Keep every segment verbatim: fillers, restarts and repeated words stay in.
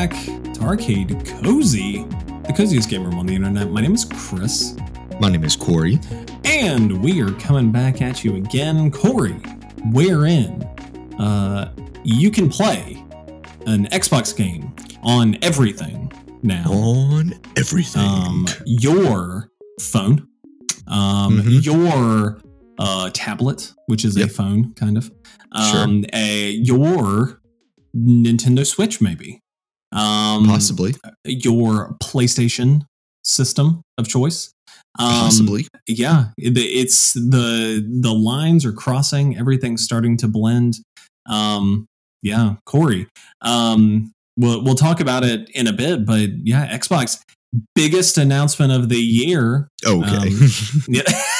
back to Arcade Cozy, the coziest game room on the internet. My name is Chris. My name is Corey. And we are coming back at you again. Corey, wherein uh, you can play an Xbox game on everything now. On everything. Um, your phone, um, Mhm. your uh, tablet, which is Yep. a phone, kind of. Sure. Um, a, your Nintendo Switch, maybe. Um, Possibly. Your PlayStation system of choice. Um, Possibly. Yeah, it, it's the the lines are crossing. Everything's starting to blend. Um, yeah, Corey. Um, we'll we'll talk about it in a bit, but yeah, Xbox biggest announcement of the year. Okay. Um, yeah.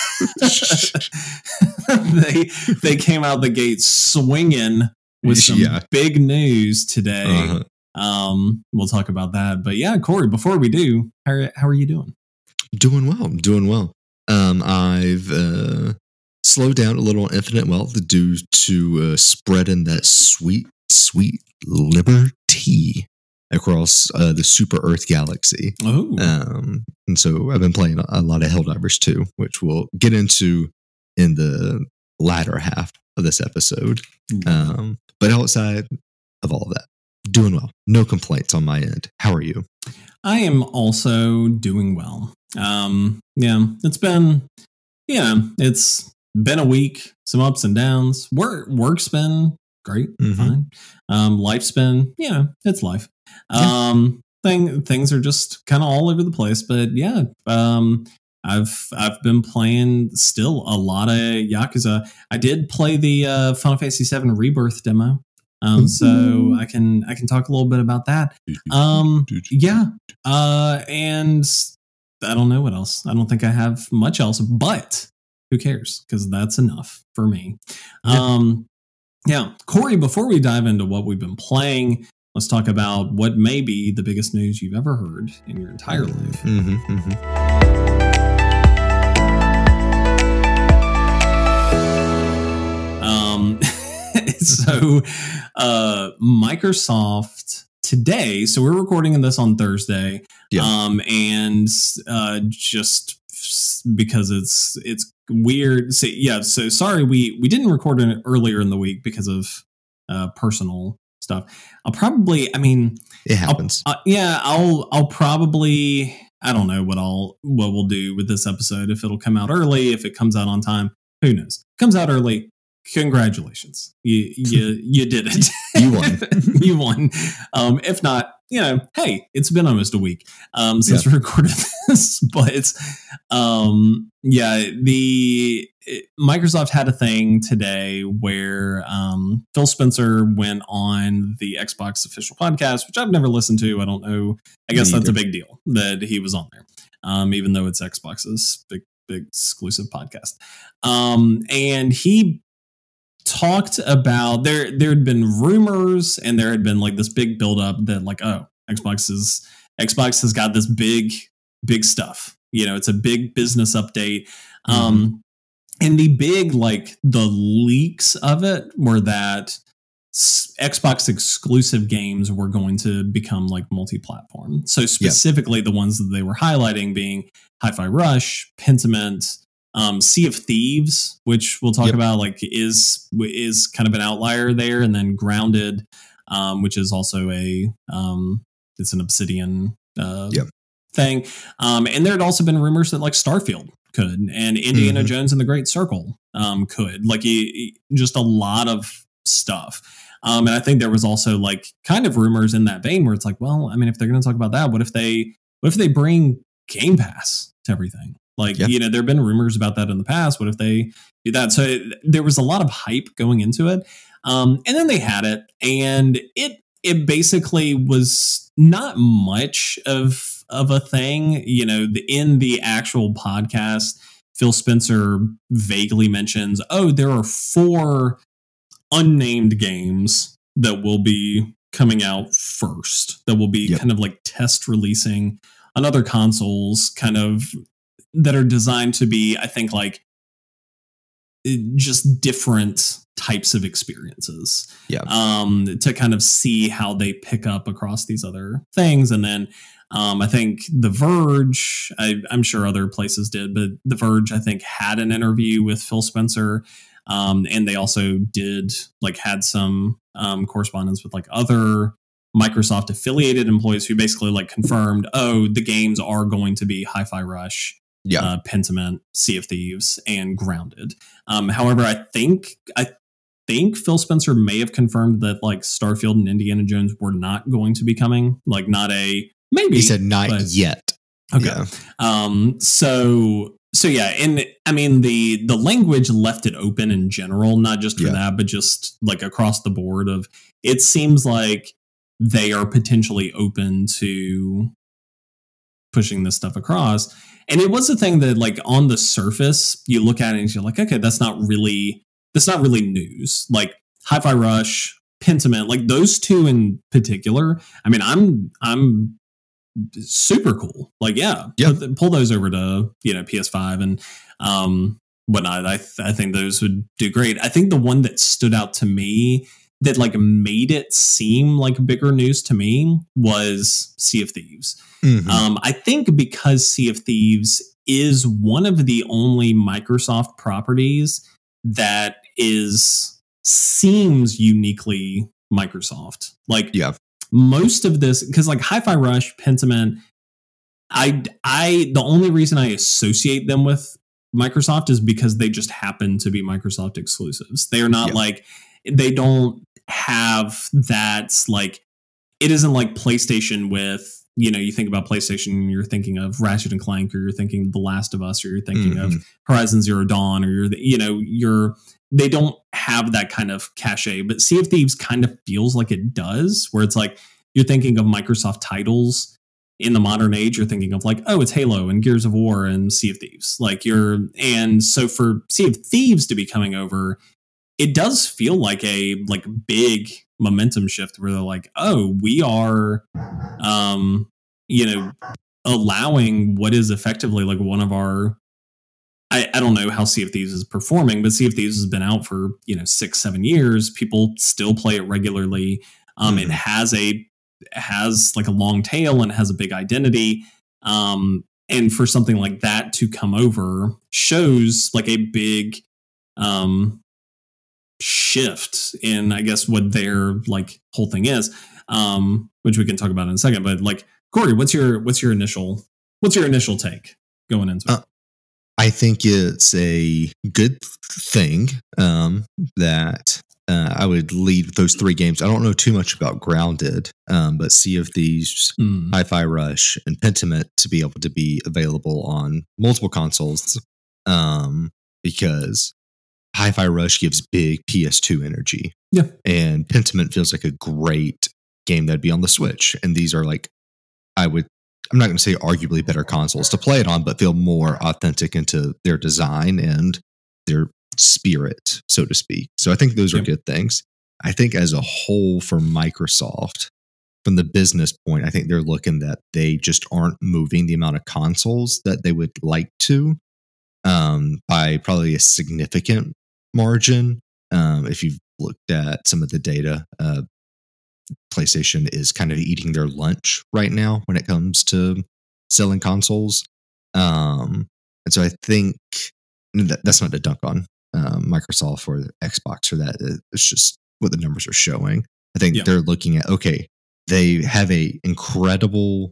they they came out the gate swinging with some Yeah. big news today. Uh-huh. Um, we'll talk about that. But yeah, Corey, before we do, how are, how are you doing? Doing well. Doing well. Um, I've uh, slowed down a little on Infinite Wealth due to uh, spreading that sweet, sweet liberty across uh, the Super Earth galaxy. Oh, Um, and so I've been playing a, a lot of Helldivers too, which we'll get into in the latter half of this episode. Um, but outside of all of that, doing well. No complaints on my end. How are you? I am also doing well. Um, yeah, it's been, yeah, it's been a week, some ups and downs. Work, work's been great, Mhm. fine. Um, life's been, yeah, it's life. Yeah. Um, thing, things are just kind of all over the place, but yeah, um, I've, I've been playing still a lot of Yakuza. I did play the, uh, Final Fantasy seven Rebirth demo. Um, so I can, I can talk a little bit about that. Um, yeah. Uh, and I don't know what else. I don't think I have much else, but who cares? Because that's enough for me. Yeah. Um, yeah. Corey, before we dive into what we've been playing, let's talk about what may be the biggest news you've ever heard in your entire life. Mm-hmm, mm-hmm. Um, so, uh, Microsoft today, so we're recording this on Thursday. Yeah. Um, and, uh, just because it's, it's weird. So, yeah. So sorry, we, we didn't record it earlier in the week because of, uh, personal stuff. I'll probably, I mean, It I'll- happens. uh, yeah, I'll, I'll probably, I don't know what I'll, what we'll do with this episode. If it'll come out early, if it comes out on time, who knows? Comes out early. Congratulations. You, you, you did it. You won. You won. Um, if not, you know, hey, it's been almost a week, um, since we recorded this, but, um, yeah, the it, Microsoft had a thing today where, um, Phil Spencer went on the Xbox official podcast, which I've never listened to. I don't know. I guess Me that's a either. big deal that he was on there. Um, even though it's Xbox's big, big exclusive podcast. Um, and he talked about there there had been rumors and there had been like this big buildup that like, oh, Xbox is Xbox has got this big big stuff, you know, it's a big business update. Um and the big like the leaks of it were that s- Xbox exclusive games were going to become like multi-platform, so specifically the ones that they were highlighting being Hi-Fi Rush, Pentiment, Um, Sea of Thieves, which we'll talk Yep. about, like is is kind of an outlier there, and then Grounded, um, which is also a um, it's an Obsidian uh, Yep. thing. Um, and there had also been rumors that like Starfield could, and Indiana Mhm. Jones and the Great Circle um, could, like he, he- just a lot of stuff. Um, and I think there was also like kind of rumors in that vein where it's like, well, I mean, if they're going to talk about that, what if they what if they bring Game Pass to everything? Like, Yeah. you know, there have been rumors about that in the past. What if they do that? So it, there was a lot of hype going into it. Um, and then they had it, and it it basically was not much of of a thing. You know, the, in the actual podcast, Phil Spencer vaguely mentions, oh, there are four unnamed games that will be coming out first, that will be Yep. kind of like test releasing on other consoles, kind of that are designed to be, I think, like just different types of experiences. Yeah. Um, to kind of see how they pick up across these other things. And then um, I think The Verge, I, I'm sure other places did, but The Verge, I think, had an interview with Phil Spencer. Um, and they also did like had some um, correspondence with like other Microsoft affiliated employees who basically like confirmed, oh, the games are going to be Hi-Fi Rush, Yeah. uh, Pentiment, Sea of Thieves, and Grounded. Um, however, I think I think Phil Spencer may have confirmed that like Starfield and Indiana Jones were not going to be coming. Like not a maybe. He said not but, yet. Okay. Yeah. Um. So so yeah, and I mean the the language left it open in general, not just for Yeah. that, but just like across the board. Of it seems like they are potentially open to pushing this stuff across. And it was a thing that like on the surface, you look at it and you're like, okay, that's not really, that's not really news. Like Hi-Fi Rush, Pentiment, like those two in particular. I mean, I'm, I'm super cool. Like, yeah, Yeah. put, pull those over to, you know, P S five and, um, whatnot. I, th- I think those would do great. I think the one that stood out to me that like made it seem like bigger news to me was Sea of Thieves. Mhm. Um, I think because Sea of Thieves is one of the only Microsoft properties that is seems uniquely Microsoft. Like Yeah. most of this, because like Hi-Fi Rush, Pentiment, I I the only reason I associate them with Microsoft is because they just happen to be Microsoft exclusives. They are not Yeah. like they don't have that like it isn't like PlayStation with, you know, you think about PlayStation, you're thinking of Ratchet and Clank, or you're thinking The Last of Us, or you're thinking Mhm. of Horizon Zero Dawn, or you're, you know, you're, they don't have that kind of cachet. But Sea of Thieves kind of feels like it does, where it's like you're thinking of Microsoft titles in the modern age. You're thinking of like, oh, it's Halo and Gears of War and Sea of Thieves. Like you're, and so for Sea of Thieves to be coming over, it does feel like a like big momentum shift where they're like, oh, we are, um, you know, allowing what is effectively like one of our, I, I don't know how Sea of Thieves is performing, but Sea of Thieves has been out for, you know, six, seven years. People still play it regularly. Um, Mhm. It has a, has like a long tail and has a big identity. Um, and for something like that to come over shows like a big, um, shift in, I guess, what their like whole thing is, um, which we can talk about in a second. But like, Corey, what's your what's your initial what's your initial take going into it? Uh, I think it's a good thing um, that uh, I would lead with those three games. I don't know too much about Grounded, um, but Sea of Thieves, Mm. Hi-Fi Rush, and Pentiment to be able to be available on multiple consoles, um, because Hi-Fi Rush gives big P S two energy. Yeah. And Pentiment feels like a great game that'd be on the Switch. And these are like, I would, I'm not going to say arguably better consoles to play it on, but feel more authentic into their design and their spirit, so to speak. So I think those are Yep. good things. I think as a whole for Microsoft, from the business point, I think they're looking that they just aren't moving the amount of consoles that they would like to, um, by probably a significant margin. Um, if you've looked at some of the data, uh, PlayStation is kind of eating their lunch right now when it comes to selling consoles. Um, and so I think that, that's not to dunk on um, Microsoft or Xbox or that. It's just what the numbers are showing. I think Yeah. they're looking at, okay, they have a incredible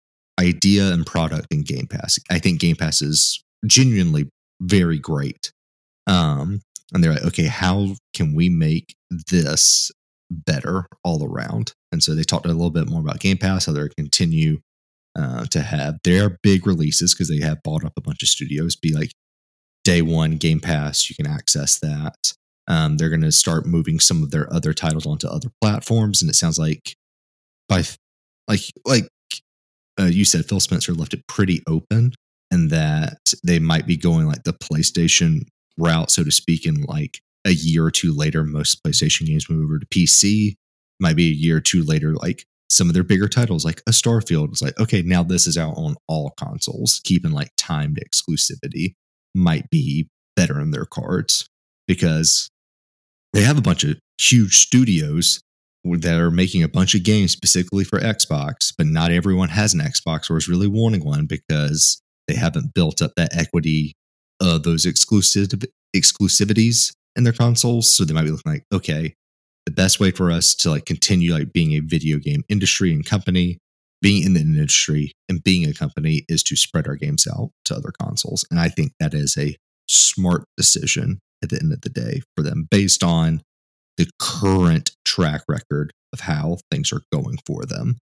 idea and product in Game Pass. I think Game Pass is genuinely very great. Um, and they're like, okay, how can we make this better all around? And so they talked a little bit more about Game Pass, how they're continue uh, to have their big releases because they have bought up a bunch of studios. Be like day one Game Pass, you can access that. Um, they're going to start moving some of their other titles onto other platforms, and it sounds like by like like uh, you said, Phil Spencer left it pretty open, and that they might be going like the PlayStation route, so to speak, in like a year or two later, most PlayStation games move over to P C. Might be a year or two later, like some of their bigger titles, like a Starfield. It's like, okay, now this is out on all consoles. Keeping like timed exclusivity might be better in their cards because they have a bunch of huge studios that are making a bunch of games specifically for Xbox, but not everyone has an Xbox or is really wanting one because they haven't built up that equity of those exclusive exclusivities in their consoles. So they might be looking like, okay, the best way for us to like continue like being a video game industry and company, being in the industry and being a company is to spread our games out to other consoles. And I think that is a smart decision at the end of the day for them based on the current track record of how things are going for them.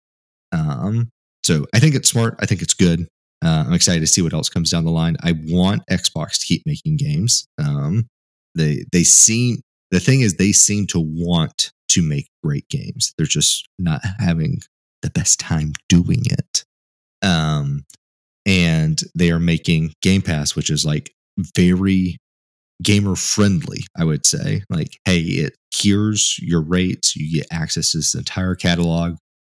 Um, so I think it's smart. I think it's good. Uh, I'm excited to see what else comes down the line. I want Xbox to keep making games. Um, they they seem the thing is they seem to want to make great games. They're just not having the best time doing it. Um, and they are making Game Pass, which is like very gamer friendly, I would say. Like, hey, it here's your rates. You get access to this entire catalog.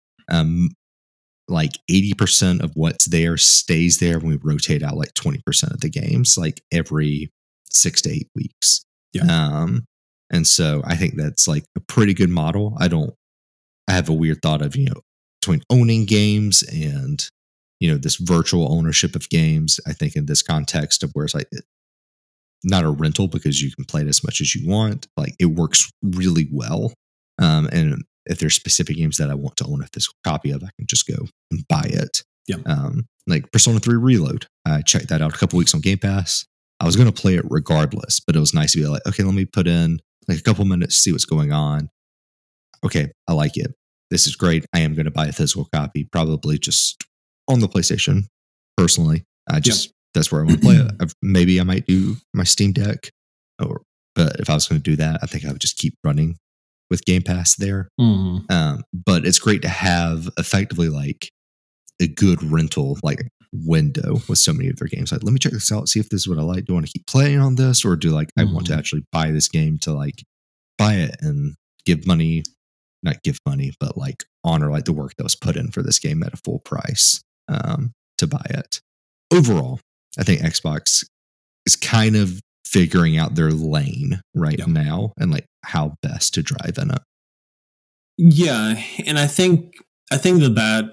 Um, like eighty percent of what's there stays there when we rotate out like twenty percent of the games, like every six to eight weeks. Yeah. Um, and so I think that's like a pretty good model. I don't, I have a weird thought of, you know, between owning games and, you know, this virtual ownership of games. I think in this context of where it's like, not a rental because you can play it as much as you want. Like it works really well. Um, and if there's specific games that I want to own a physical copy of, I can just go and buy it. Yeah. Um, like Persona three Reload. I checked that out a couple weeks on Game Pass. I was going to play it regardless, but it was nice to be like, okay, let me put in like a couple minutes to see what's going on. Okay, I like it. This is great. I am going to buy a physical copy, probably just on the PlayStation. Personally, I just yeah. that's where I want to play it. I've, maybe I might do my Steam Deck, or but if I was going to do that, I think I would just keep running with Game Pass there. Mm. Um, but it's great to have effectively like a good rental like window with so many of their games. Like, let me check this out, see if this is what I like. Do I want to keep playing on this, or do like mm. I want to actually buy this game to like buy it and give money, not give money, but like honor like the work that was put in for this game at a full price um, to buy it. Overall, I think Xbox is kind of figuring out their lane right yeah. now and like how best to drive in it. Yeah, and I think I think that that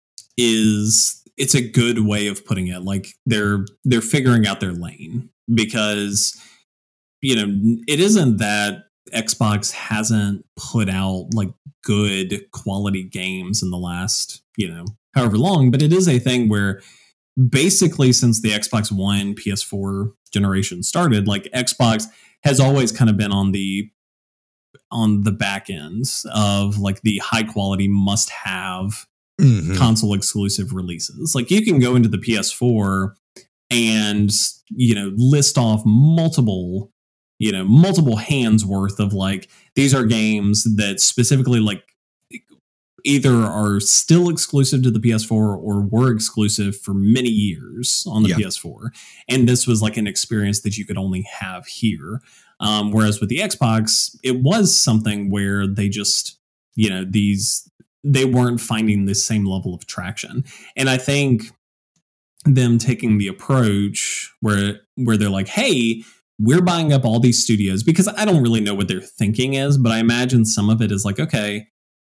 is it's a good way of putting it. Like they're they're figuring out their lane because you know it isn't that Xbox hasn't put out like good quality games in the last you know however long, but it is a thing where basically since the Xbox One, P S four generation started, like Xbox has always kind of been on the on the back ends of like the high quality must have mm-hmm. console exclusive releases. Like you can go into the P S four and you know list off multiple you know multiple hands worth of like these are games that specifically like either are still exclusive to the P S four or were exclusive for many years on the yeah. P S four. And this was like an experience that you could only have here. Um, whereas with the Xbox, it was something where they just, you know, these, they weren't finding the same level of traction. And I think them taking the approach where, where they're like, hey, we're buying up all these studios, because I don't really know what their thinking is, but I imagine some of it is like, okay,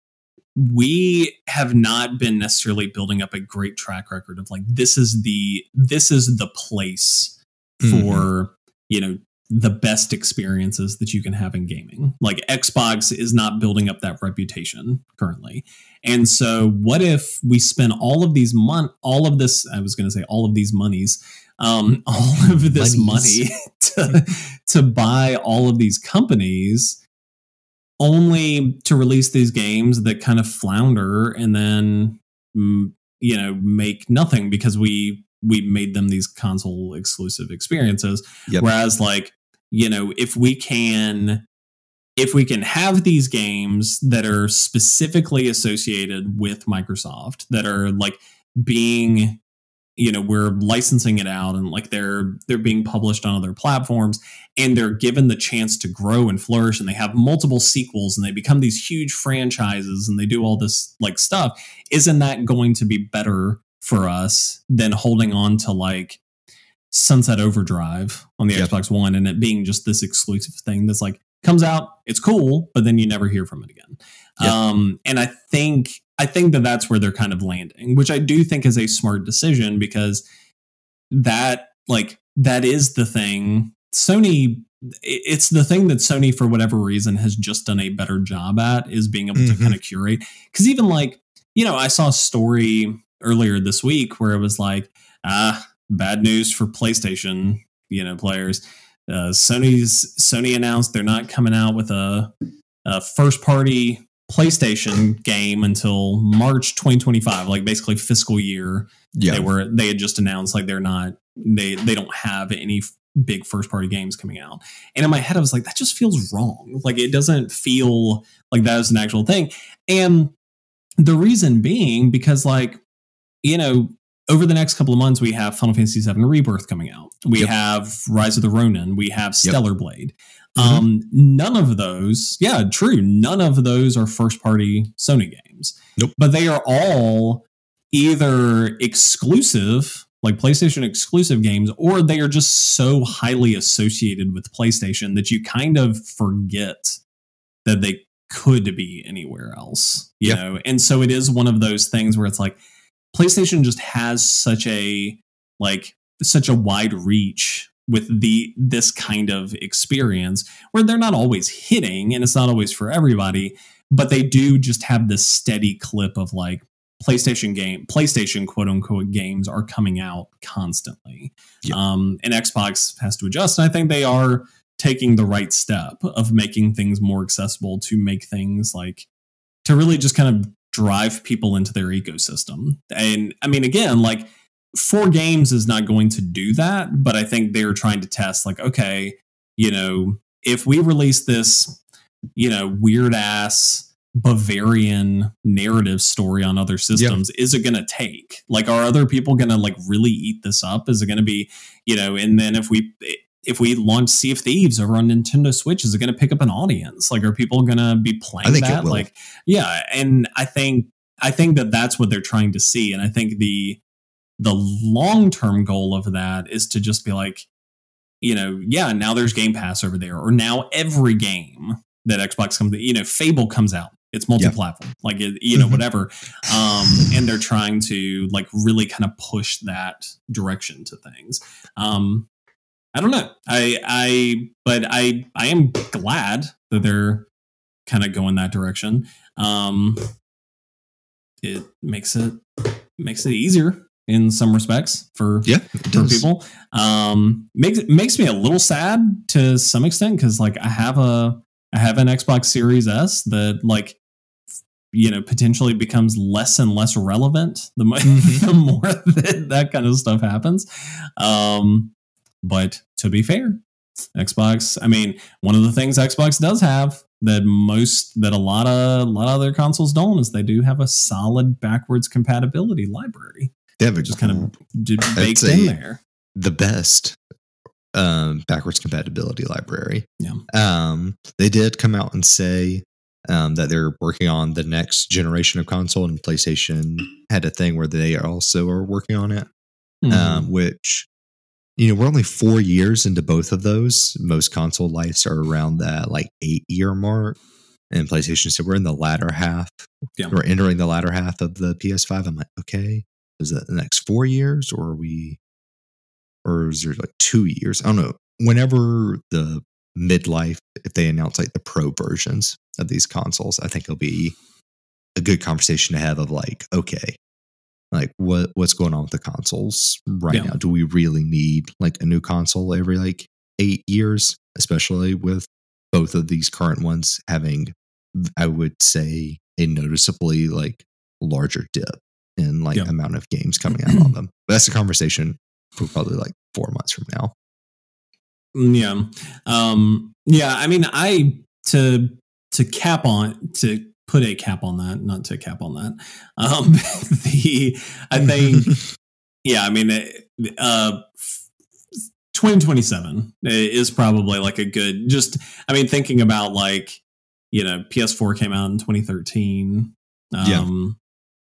we have not been necessarily building up a great track record of like, this is the, this is the place for, mm-hmm. you know, the best experiences that you can have in gaming. Like Xbox is not building up that reputation currently. And so what if we spend all of these mon, all of this, I was going to say all of these monies, um, all of this Monies. money to, to buy all of these companies only to release these games that kind of flounder and then, you know, make nothing because we, we made them these console exclusive experiences. Yep. Whereas like, you know, if we can, if we can have these games that are specifically associated with Microsoft, that are like being, you know, we're licensing it out and like they're they're being published on other platforms and they're given the chance to grow and flourish and they have multiple sequels and they become these huge franchises and they do all this like stuff, isn't that going to be better for us than holding on to like Sunset Overdrive on the yep. Xbox One and it being just this exclusive thing that's like, comes out, it's cool, but then you never hear from it again. Yep. Um, and I think I think that that's where they're kind of landing, which I do think is a smart decision, because that like that is the thing. Sony, it's the thing that Sony, for whatever reason, has just done a better job at, is being able mm-hmm. to kind of curate. Because even like, you know, I saw a story earlier this week where it was like, ah, bad news for PlayStation, you know, players. Uh, Sony's Sony announced they're not coming out with a, a first party PlayStation game until March twenty twenty-five, like basically fiscal year. Yeah. They were they had just announced like they're not they they don't have any big first party games coming out. And in my head I was like, that just feels wrong. Like it doesn't feel like that is an actual thing. And the reason being because, like, you know, over the next couple of months, we have Final Fantasy seven Rebirth coming out. We yep. have Rise of the Ronin. We have Stellar yep. Blade. Mm-hmm. Um, none of those, yeah, true. None of those are first-party Sony games. Nope. But they are all either exclusive, like PlayStation exclusive games, or they are just so highly associated with PlayStation that you kind of forget that they could be anywhere else, you yep. know? And so it is one of those things where it's like, PlayStation just has such a, like, such a wide reach with the, this kind of experience where they're not always hitting and it's not always for everybody, but they do just have this steady clip of like PlayStation game, PlayStation quote unquote games are coming out constantly. Yep. Um, and Xbox has to adjust. And I think they are taking the right step of making things more accessible to make things like, to really just kind of drive people into their ecosystem. And I mean, again, like four games is not going to do that, but I think they're trying to test like, okay, you know, if we release this, you know, weird ass Bavarian narrative story on other systems, yep. is it going to take? Like, are other people going to like really eat this up? Is it going to be, you know, and then if we, if we launch Sea of Thieves over on Nintendo Switch, is it going to pick up an audience? Like, are people going to be playing I think that? It will. Like, yeah. And I think, I think that that's what they're trying to see. And I think the, the long-term goal of that is to just be like, you know, yeah, now there's Game Pass over there, or now every game that Xbox comes, you know, Fable comes out. It's multi-platform, yep. like, it, you know, whatever. Um, and they're trying to like really kind of push that direction to things. Um, I don't know. I, I, but I, I am glad that they're kind of going that direction. Um, it makes it, makes it easier in some respects for, yeah, for people. Um, makes, makes me a little sad to some extent. Cause like I have a, I have an Xbox Series S that like, you know, potentially becomes less and less relevant the, mo- mm-hmm. the more that, that kind of stuff happens. Um, But to be fair, Xbox, I mean, one of the things Xbox does have that most, that a lot of, a lot of other consoles don't, is they do have a solid backwards compatibility library. They have just kind of baked in there. The best um, backwards compatibility library. Yeah. Um, they did come out and say um, that they're working on the next generation of console, and PlayStation had a thing where they also are working on it, mm-hmm. um, which, you know, we're only four years into both of those. Most console lives are around that like eight year mark. And PlayStation said we're in the latter half. Yeah. We're entering the latter half of the P S five. I'm like, okay, is that the next four years or are we, or is there like two years? I don't know. Whenever the midlife, if they announce like the pro versions of these consoles, I think it'll be a good conversation to have of like, okay, like what what's going on with the consoles right yeah. now? Do we really need like a new console every like eight years, especially with both of these current ones having, I would say, a noticeably like larger dip in like yeah. amount of games coming out on them? But that's a conversation for probably like four months from now. Yeah. Um, yeah. I mean, I, to, to cap on, to put a cap on that, not to cap on that. Um, the, I think, yeah, I mean, uh, twenty twenty-seven is probably like a good, just, I mean, thinking about like, you know, P S four came out in twenty thirteen. Um,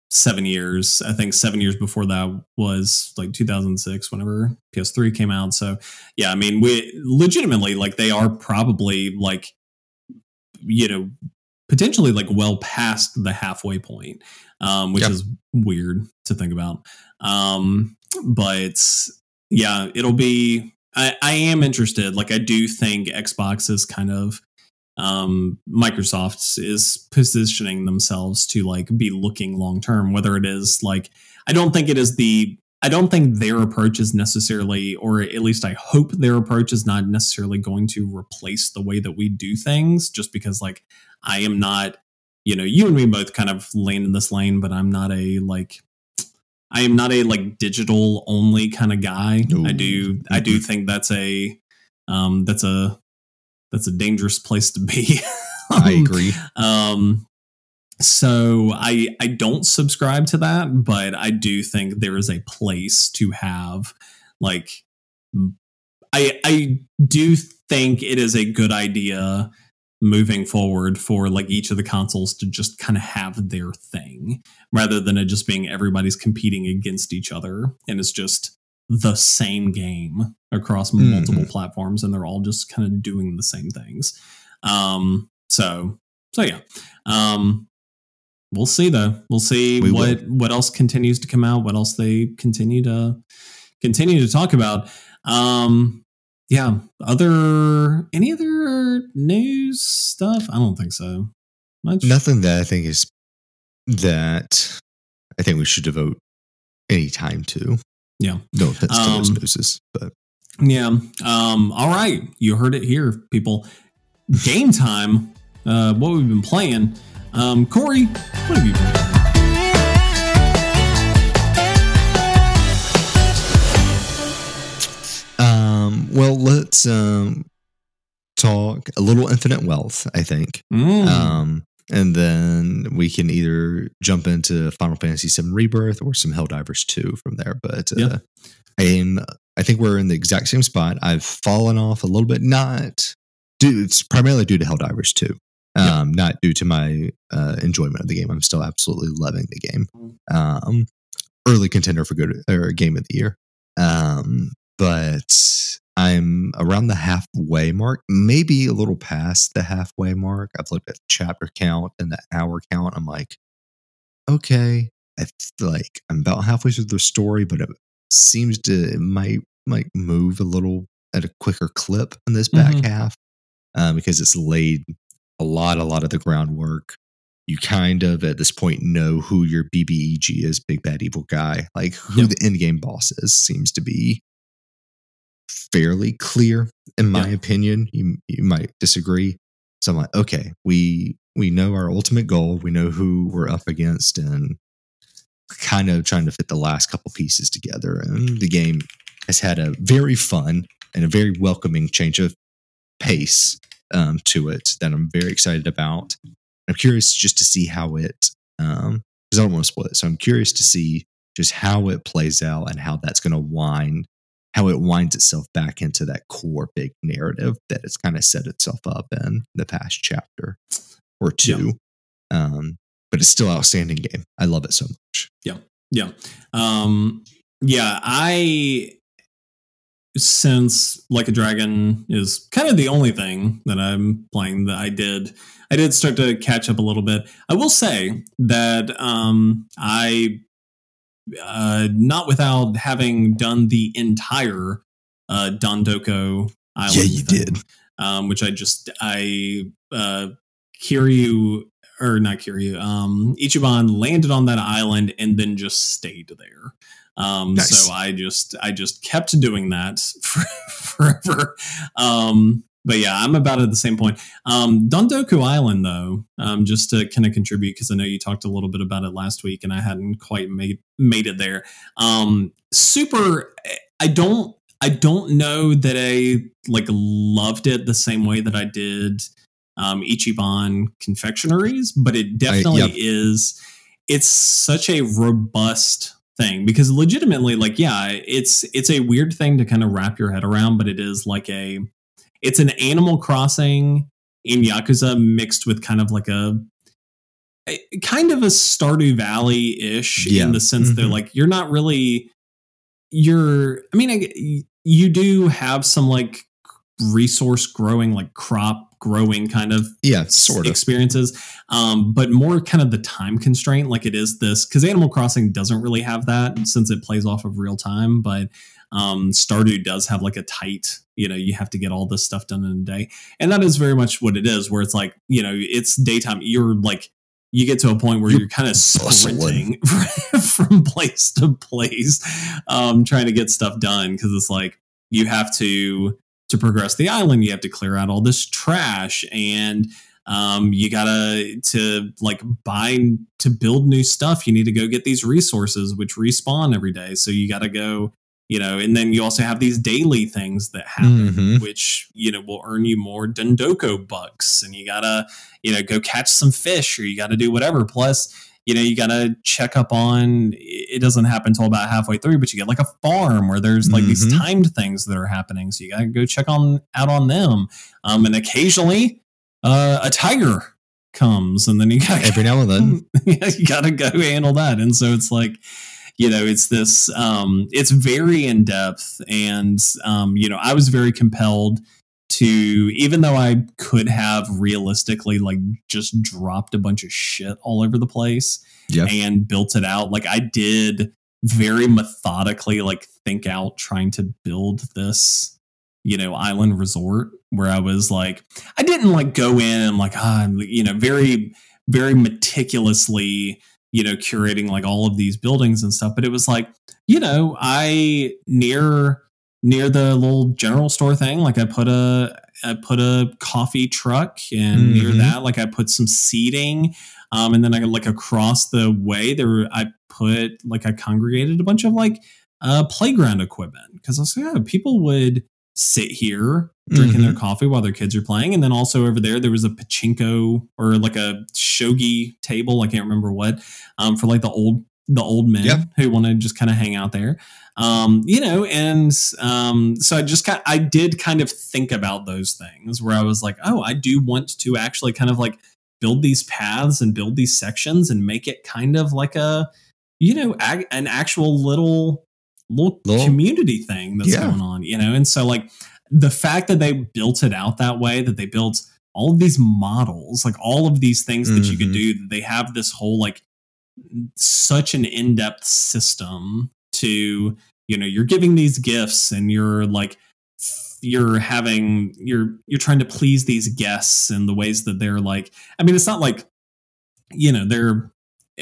seven years. I think seven years before that was like two thousand six, whenever P S three came out. So yeah, I mean, we legitimately, like, they are probably like, you know, potentially like well past the halfway point, um, which yep. is weird to think about. Um, but yeah, it'll be, I, I am interested. Like, I do think Xbox is kind of, um, Microsoft is positioning themselves to like be looking long term, whether it is like, I don't think it is the, I don't think their approach is necessarily, or at least I hope their approach is not necessarily going to replace the way that we do things, just because like I am not, you know, you and me both kind of land in this lane, but I'm not a like, I am not a like digital only kind of guy. Ooh. I do, mm-hmm. I do think that's a, um, that's a, that's a dangerous place to be. um, I agree. Um, so I, I don't subscribe to that, but I do think there is a place to have like, I, I do think it is a good idea moving forward for like each of the consoles to just kind of have their thing rather than it just being everybody's competing against each other. And it's just the same game across mm-hmm. multiple platforms, and they're all just kind of doing the same things. Um, so, so yeah, um, we'll see though. We'll see we what, will. what else continues to come out, what else they continue to continue to talk about. Um, yeah. Other, any other news stuff? I don't think so. Much. Nothing that I think is that I think we should devote any time to. Yeah. No offense um, to those newses, but yeah. Um, all right. You heard it here, people. Game time. Uh, what we've been playing. Um, Corey, what have you been playing? Um, well, let's um, talk a little Infinite Wealth, I think. Mm. Um, and then we can either jump into Final Fantasy seven Rebirth or some Helldivers two from there. But uh, yeah. I am, I think we're in the exact same spot. I've fallen off a little bit, not due, it's primarily due to Helldivers two, um, yeah. not due to my uh, enjoyment of the game. I'm still absolutely loving the game. Um, early contender for good or game of the year. Um, but I'm around the halfway mark, maybe a little past the halfway mark. I've looked at the chapter count and the hour count. I'm like, okay, I feel like I'm about halfway through the story, but it seems to it might might move a little at a quicker clip in this back mm-hmm. half um, because it's laid a lot, a lot of the groundwork. You kind of at this point know who your B B E G is, big bad evil guy, like who yep. the end game boss is. Seems to be fairly clear, in my yeah. opinion. You you might disagree. So I'm like, okay, we we know our ultimate goal. We know who we're up against, and kind of trying to fit the last couple pieces together. And the game has had a very fun and a very welcoming change of pace um, to it that I'm very excited about. I'm curious just to see how it, um, because I don't want to spoil it. So I'm curious to see just how it plays out and how that's going to wind. How it winds itself back into that core big narrative that it's kind of set itself up in the past chapter or two. Yeah. Um, but it's still an outstanding game. I love it so much. Yeah. Yeah. Um, yeah. I, since Like a Dragon is kind of the only thing that I'm playing that I did, I did start to catch up a little bit. I will say that, um, I, Uh, not without having done the entire uh, Dondoko Island. Yeah, you thing, did. Um, which I just I uh, Kiryu or not Kiryu. Um, Ichiban landed on that island and then just stayed there. Um, nice. So I just I just kept doing that for, forever. Um, But yeah, I'm about at the same point. Um, Dondoku Island, though, um, just to kind of contribute, because I know you talked a little bit about it last week, and I hadn't quite made made it there. Um, super. I don't. I don't know that I like loved it the same way that I did um, Ichiban Confectionaries, but it definitely I, yep. is. It's such a robust thing because legitimately, like, yeah, it's it's a weird thing to kind of wrap your head around, but it is like a. It's an Animal Crossing in Yakuza mixed with kind of like a a, kind of a Stardew Valley ish Yeah. in the sense Mm-hmm. that like you're not really you're. I mean, I, you do have some like resource growing, like crop growing kind of yeah, sort of experiences, um, but more kind of the time constraint. Like it is this because Animal Crossing doesn't really have that since it plays off of real time, but um, Stardew does have like a tight, you know, you have to get all this stuff done in a day. And that is very much what it is, where it's like, you know, it's daytime. You're like, you get to a point where you're, you're kind of sprinting from place to place, um, trying to get stuff done. Cause it's like, you have to, to progress the island, you have to clear out all this trash, and um, you gotta to like buy to build new stuff. You need to go get these resources, which respawn every day. So you gotta go, you know, and then you also have these daily things that happen, mm-hmm. which, you know, will earn you more Dendoko bucks, and you gotta, you know, go catch some fish, or you gotta do whatever. Plus, you know, you got to check up on, it doesn't happen until about halfway through, but you get like a farm where there's like mm-hmm. these timed things that are happening. So you got to go check on out on them. Um, and occasionally uh, a tiger comes, and then you got every now and then, yeah, you got to go handle that. And so it's like, you know, it's this, um, it's very in depth. And, um, you know, I was very compelled to, even though I could have realistically like just dropped a bunch of shit all over the place yeah. and built it out. Like I did very methodically, like think out trying to build this, you know, island resort where I was like, I didn't like go in and like, ah, you know, very, very meticulously, you know, curating like all of these buildings and stuff. But it was like, you know, I near, near the little general store thing, like I put a I put a coffee truck, and mm-hmm. near that, like I put some seating, um, and then I like across the way there, I put like I congregated a bunch of like uh, playground equipment, because I was like, yeah, people would sit here drinking mm-hmm. their coffee while their kids are playing, and then also over there there was a pachinko or like a shogi table, I can't remember what, um, for like the old the old men yep. who want to just kind of hang out there. Um, you know, and um, so I just kind I did kind of think about those things where I was like, oh, I do want to actually kind of like build these paths and build these sections and make it kind of like a, you know, ag- an actual little, little, little community thing that's yeah. going on, you know? And so like the fact that they built it out that way, that they built all of these models, like all of these things mm-hmm. that you could do, that they have this whole like such an in-depth system to, you know, you're giving these gifts and you're like, you're having, you're, you're trying to please these guests in the ways that they're like, I mean, it's not like, you know, they're,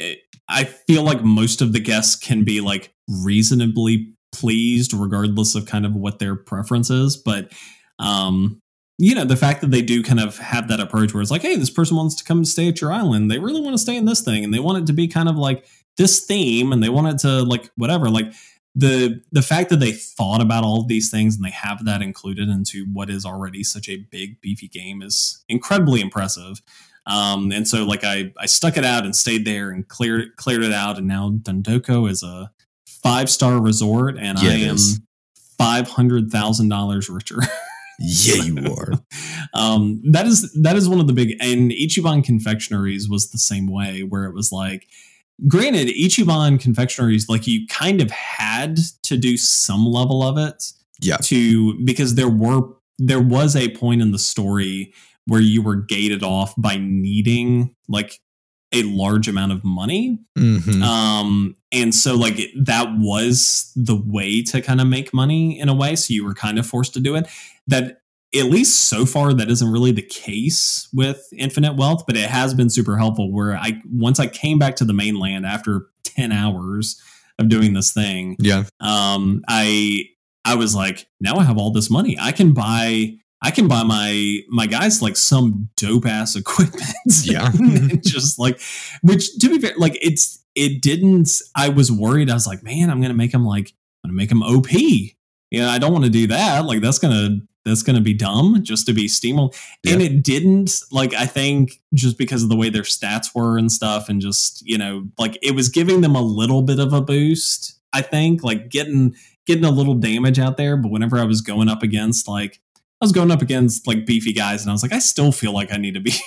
I feel like most of the guests can be like reasonably pleased regardless of kind of what their preference is. But, um, you know, the fact that they do kind of have that approach where it's like, hey, this person wants to come stay at your island. They really want to stay in this thing, and they want it to be kind of like this theme, and they want it to like whatever. Like the the fact that they thought about all of these things and they have that included into what is already such a big, beefy game is incredibly impressive. Um, and so like I, I stuck it out and stayed there and cleared cleared it out. And now Dendoko is a five star resort, and yeah, I am five hundred thousand dollars richer. Yeah, you are. um, that is that is one of the big, and Ichiban Confectionaries was the same way, where it was like, granted, Ichiban Confectionaries, like you kind of had to do some level of it, yeah, to because there were there was a point in the story where you were gated off by needing like a large amount of money. Mm-hmm. Um, and so like that was the way to kind of make money in a way. So you were kind of forced to do it. That at least so far, that isn't really the case with Infinite Wealth, but it has been super helpful where I, once I came back to the mainland after ten hours of doing this thing, yeah, um, I, I was like, now I have all this money. I can buy I can buy my my guys like some dope ass equipment. Yeah. And just like, which to be fair, like it's it didn't. I was worried. I was like, man, I'm gonna make them like I'm gonna make them O P. Yeah, I don't want to do that. Like that's gonna that's gonna be dumb just to be steamrolled. Yeah. And it didn't. Like I think just because of the way their stats were and stuff, and just you know, like it was giving them a little bit of a boost. I think like getting getting a little damage out there. But whenever I was going up against like. I was going up against like beefy guys, and I was like, I still feel like I need to be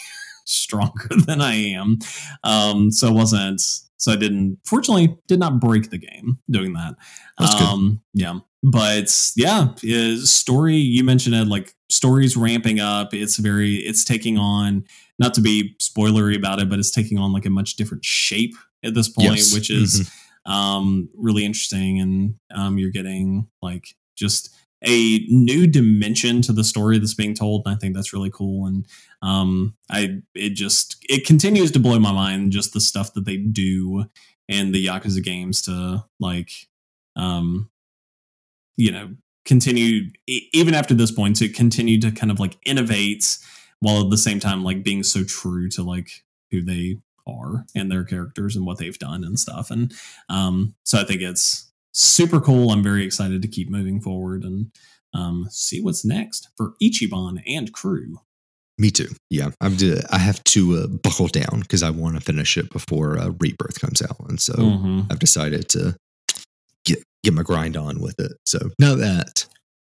stronger than I am. Um, so it wasn't, so I didn't, fortunately, did not break the game doing that. That's um, good. Yeah. But yeah, is story, you mentioned it, like story's ramping up. It's very, it's taking on, not to be spoilery about it, but it's taking on like a much different shape at this point, yes. which is mm-hmm. um, really interesting. And um, you're getting like just a new dimension to the story that's being told. And I think that's really cool. And um, I, it just, it continues to blow my mind, just the stuff that they do in the Yakuza games to like, um, you know, continue even after this point to continue to kind of like innovate while at the same time, like being so true to like who they are and their characters and what they've done and stuff. And um, so I think it's super cool. I'm very excited to keep moving forward and um, see what's next for Ichiban and crew. Me too. Yeah, I'm. I have to uh, buckle down because I want to finish it before uh, Rebirth comes out, and so mm-hmm. I've decided to get get my grind on with it. So now that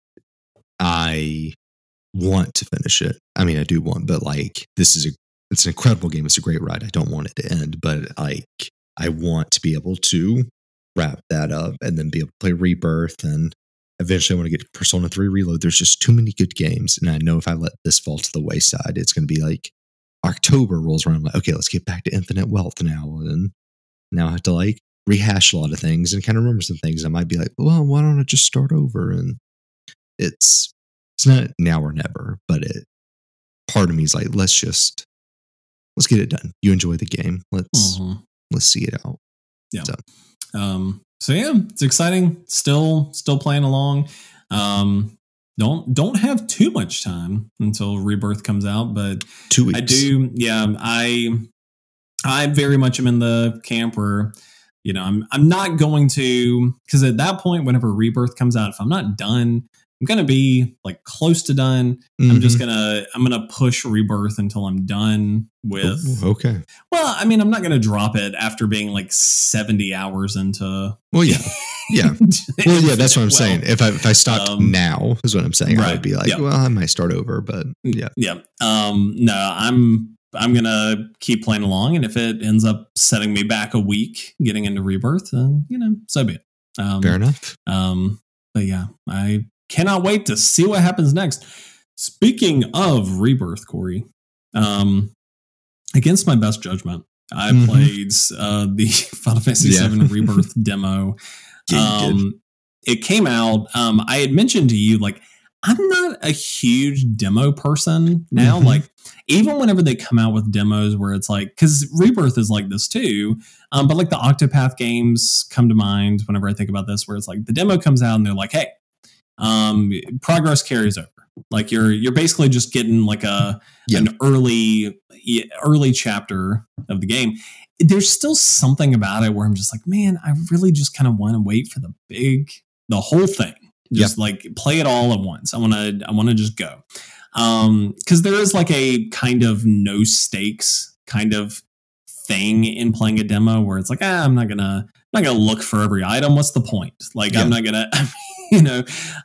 I want to finish it, I mean, I do want, but like this is a it's an incredible game. It's a great ride. I don't want it to end, but like I want to be able to wrap that up and then be able to play Rebirth, and eventually I want to get Persona three Reload. There's just too many good games, and I know if I let this fall to the wayside, it's going to be like October rolls around. I'm like, okay, let's get back to Infinite Wealth now, and now I have to like rehash a lot of things and kind of remember some things. I might be like, well, why don't I just start over? And it's it's not now or never, but it part of me is like, let's just let's get it done. You enjoy the game. Let's mm-hmm. let's see it out. Yeah. So. Um. So yeah, it's exciting. Still, still playing along. Um. Don't don't have too much time until Rebirth comes out, but two weeks. I do. Yeah. I I very much am in the camp where, you know, I'm I'm not going to, because at that point, whenever Rebirth comes out, if I'm not done, I'm gonna be like close to done. Mm-hmm. I'm just gonna I'm gonna push Rebirth until I'm done with. Ooh, okay. Well, I mean, I'm not gonna drop it after being like seventy hours into. Well, yeah, yeah. Well, yeah. That's what I'm well, saying. If I if I stopped um, now, is what I'm saying. Right, I would be like, yeah. well, I might start over, but yeah, yeah. Um, no, I'm. I'm going to keep playing along. And if it ends up setting me back a week getting into Rebirth, then, you know, so be it. Um, Fair enough. Um, but yeah, I cannot wait to see what happens next. Speaking of Rebirth, Corey, um, against my best judgment, I mm-hmm. played uh, the Final Fantasy yeah. seven Rebirth demo. Um, it came out. Um, I had mentioned to you, like, I'm not a huge demo person now. Mm-hmm. Like, even whenever they come out with demos where it's like, because Rebirth is like this too, um, but like the Octopath games come to mind whenever I think about this, where it's like the demo comes out and they're like, hey, um, progress carries over. Like you're you're basically just getting like a yeah. an early early chapter of the game. There's still something about it where I'm just like, man, I really just kind of want to wait for the big, the whole thing. Just yep. like play it all at once. I want to, I want to just go. Um, cause there is like a kind of no stakes kind of thing in playing a demo where it's like, ah, I'm not gonna, I'm not gonna look for every item. What's the point? Like, yeah. I'm not gonna, you know,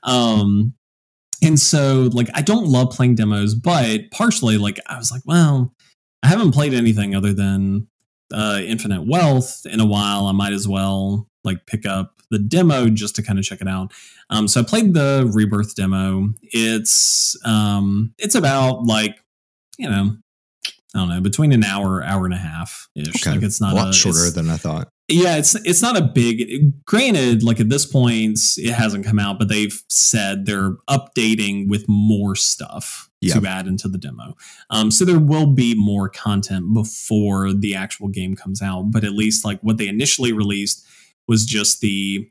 um, and so like, I don't love playing demos, but partially like, I was like, well, I haven't played anything other than, uh, Infinite Wealth in a while. I might as well like pick up the demo just to kind of check it out. Um, so I played the Rebirth demo. It's um, it's about like, you know, I don't know, between an hour, hour and a half ish. Okay. Like it's not a lot a, shorter than I thought. Yeah, it's it's not a big. Granted, like at this point, it hasn't come out, but they've said they're updating with more stuff yep. to add into the demo. Um, so there will be more content before the actual game comes out. But at least like what they initially released was just the,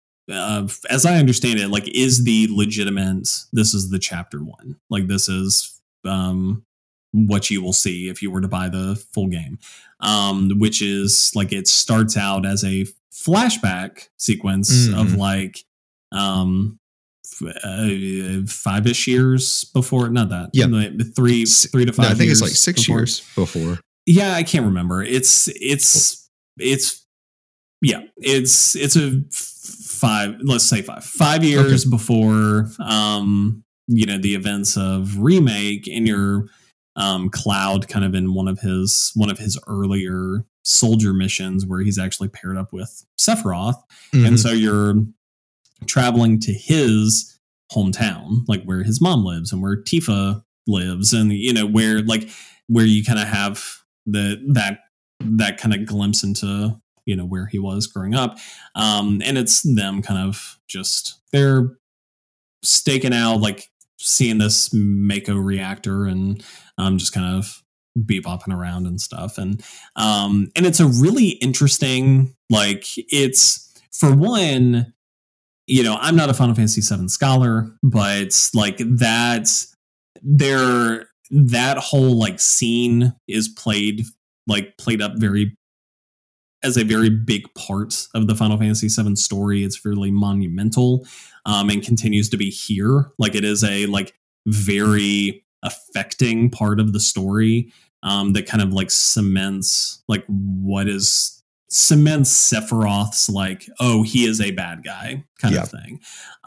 uh, as I understand it, like is the legitimate. This is the chapter one. Like this is um, what you will see if you were to buy the full game. Um, which is like it starts out as a flashback sequence mm-hmm. of like um, f- uh, five-ish years before. Not that. Yeah, like three, three to five. No, I think years it's like six before. years before. Yeah, I can't remember. It's it's it's yeah. It's it's a five. Let's say five. Five years okay. before um, you know the events of Remake, and you're um, Cloud kind of in one of his one of his earlier soldier missions where he's actually paired up with Sephiroth. Mm-hmm. And so you're traveling to his hometown, like where his mom lives and where Tifa lives, and you know where like where you kind of have the that that kind of glimpse into you know where he was growing up, um, and it's them kind of just they're staking out like seeing this Mako reactor and um, just kind of bebopping around and stuff, and um, and it's a really interesting like it's for one. You know, I'm not a Final Fantasy seven scholar, but like that, there, that whole like scene is played like played up very as a very big part of the Final Fantasy seven story. It's fairly monumental, um, and continues to be here. Like it is a like very affecting part of the story, um, that kind of like cements like what is. cements Sephiroth's like, oh, he is a bad guy kind yeah. of thing.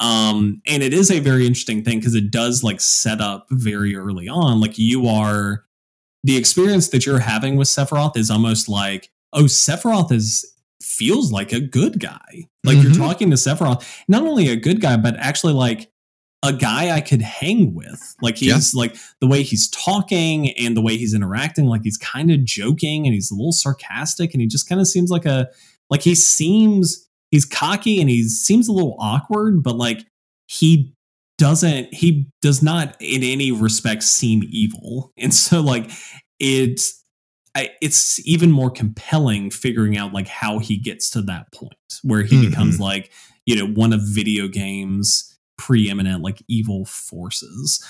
Um, and it is a very interesting thing because it does like set up very early on. Like you are, the experience that you're having with Sephiroth is almost like, oh, Sephiroth is feels like a good guy. Like mm-hmm. you're talking to Sephiroth, not only a good guy, but actually like a guy I could hang with. Like he's yeah. like the way he's talking and the way he's interacting, like he's kind of joking and he's a little sarcastic and he just kind of seems like a, like he seems, he's cocky and he seems a little awkward, but like he doesn't, he does not in any respect seem evil. And so like it's, I, it's even more compelling figuring out like how he gets to that point where he mm-hmm. becomes like, you know, one of video games preeminent like evil forces.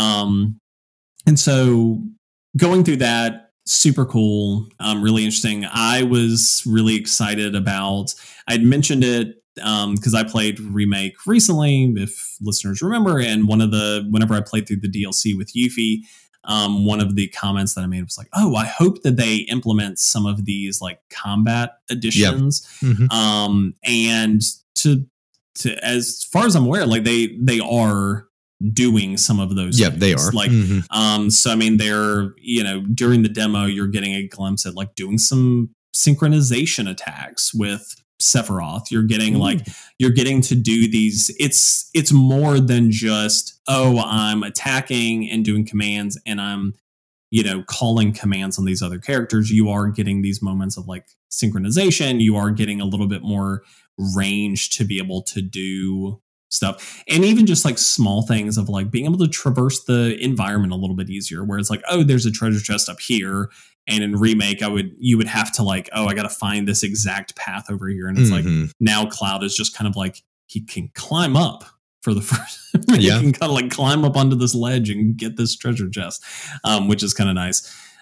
Um, and so going through that, super cool, um, really interesting. I was really excited about, I'd mentioned it um, because I played Remake recently, if listeners remember, and one of the, whenever I played through the D L C with Yuffie, um, one of the comments that I made was like, oh, I hope that they implement some of these like combat additions. Yep. Mm-hmm. Um, and to To, as far as I'm aware, like they they are doing some of those. Yeah, things. they are. Like, mm-hmm. um, so I mean, they're you know during the demo, you're getting a glimpse at like doing some synchronization attacks with Sephiroth. You're getting Ooh. like you're getting to do these. It's it's more than just oh, I'm attacking and doing commands, and I'm you know calling commands on these other characters. You are getting these moments of like synchronization. You are getting a little bit more range to be able to do stuff, and even just like small things of like being able to traverse the environment a little bit easier, where it's like, oh, there's a treasure chest up here, and in Remake I would you would have to like, oh, I gotta find this exact path over here, and it's mm-hmm. like now Cloud is just kind of like he can climb up for the first he yeah. can kind of like climb up onto this ledge and get this treasure chest, um which is kind of nice.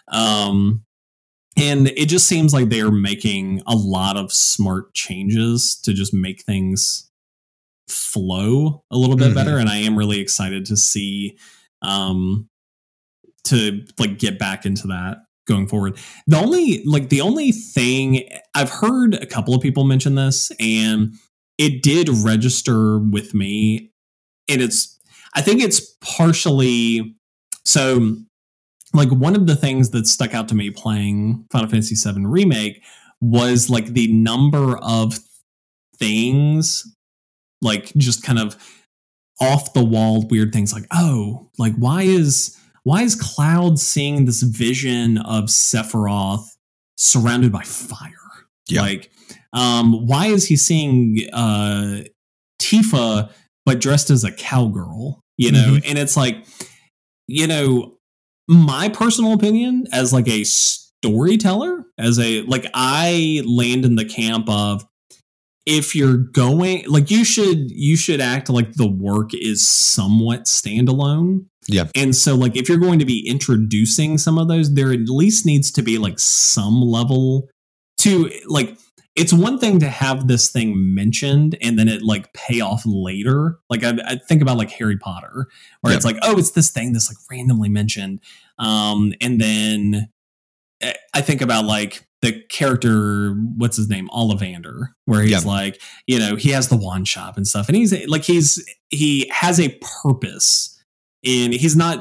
um And it just seems like they're making a lot of smart changes to just make things flow a little bit mm-hmm. better. And I am really excited to see, um, to like get back into that going forward. The only, like the only thing I've heard a couple of people mention this, and it did register with me. And it's, I think it's partially, so like one of the things that stuck out to me playing Final Fantasy seven Remake was like the number of things, like just kind of off the wall weird things like, oh, like why is why is Cloud seeing this vision of Sephiroth surrounded by fire? Yeah. Like, um, why is he seeing uh, Tifa but dressed as a cowgirl? You know, mm-hmm. and it's like, you know. My personal opinion as like a storyteller, as a like I land in the camp of if you're going like you should you should act like the work is somewhat standalone. Yeah. And so like if you're going to be introducing some of those, there at least needs to be like some level to like it's one thing to have this thing mentioned and then it like pay off later. Like I, I think about like Harry Potter, where yep. it's like, oh, it's this thing that's like randomly mentioned. Um, and then I think about like the character, what's his name? Ollivander, where he's yep. like, you know, he has the wand shop and stuff. And he's like, he's, he has a purpose and he's not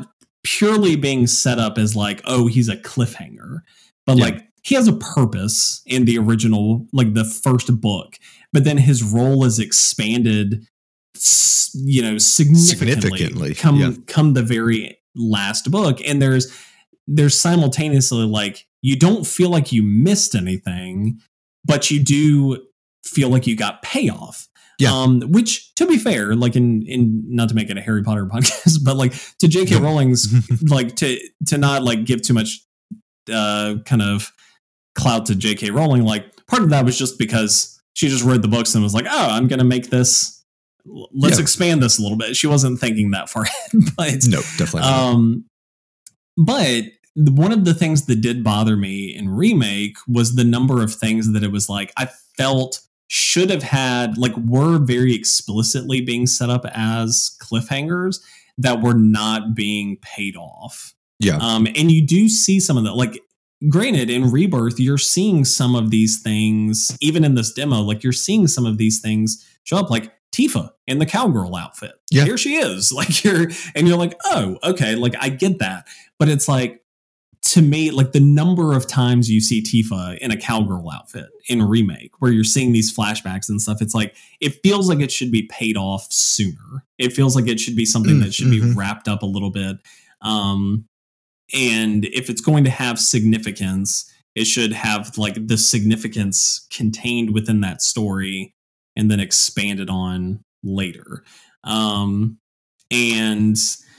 purely being set up as like, oh, he's a cliffhanger. But Yeah. like he has a purpose in the original, like the first book, but then his role is expanded, you know, significantly, Significantly, come yeah. come the very last book. And there's there's simultaneously like you don't feel like you missed anything, but you do feel like you got payoff. Yeah. Um, which, to be fair, like in in not to make it a Harry Potter podcast, but like to J K Rowling's, like to to not like give too much uh kind of clout to J K Rowling, like part of that was just because she just read the books and was like, oh, I'm gonna make this. Let's Yeah. expand this a little bit. She wasn't thinking that far ahead, but No, definitely not. um, but the- one of the things that did bother me in Remake was the number of things that it was like I felt should have had, like, were very explicitly being set up as cliffhangers that were not being paid off. Yeah. Um, and you do see some of that. Like, granted, in Rebirth, you're seeing some of these things, even in this demo, like you're seeing some of these things show up, like Tifa in the cowgirl outfit. Yeah. Here she is. Like you're, and you're like, oh, okay, like I get that. But it's like, to me, like the number of times you see Tifa in a cowgirl outfit in Remake, where you're seeing these flashbacks and stuff, it's like, it feels like it should be paid off sooner. It feels like it should be something Mm, that should mhm. be wrapped up a little bit. Um, and if it's going to have significance, it should have like the significance contained within that story and then expanded on later. Um, and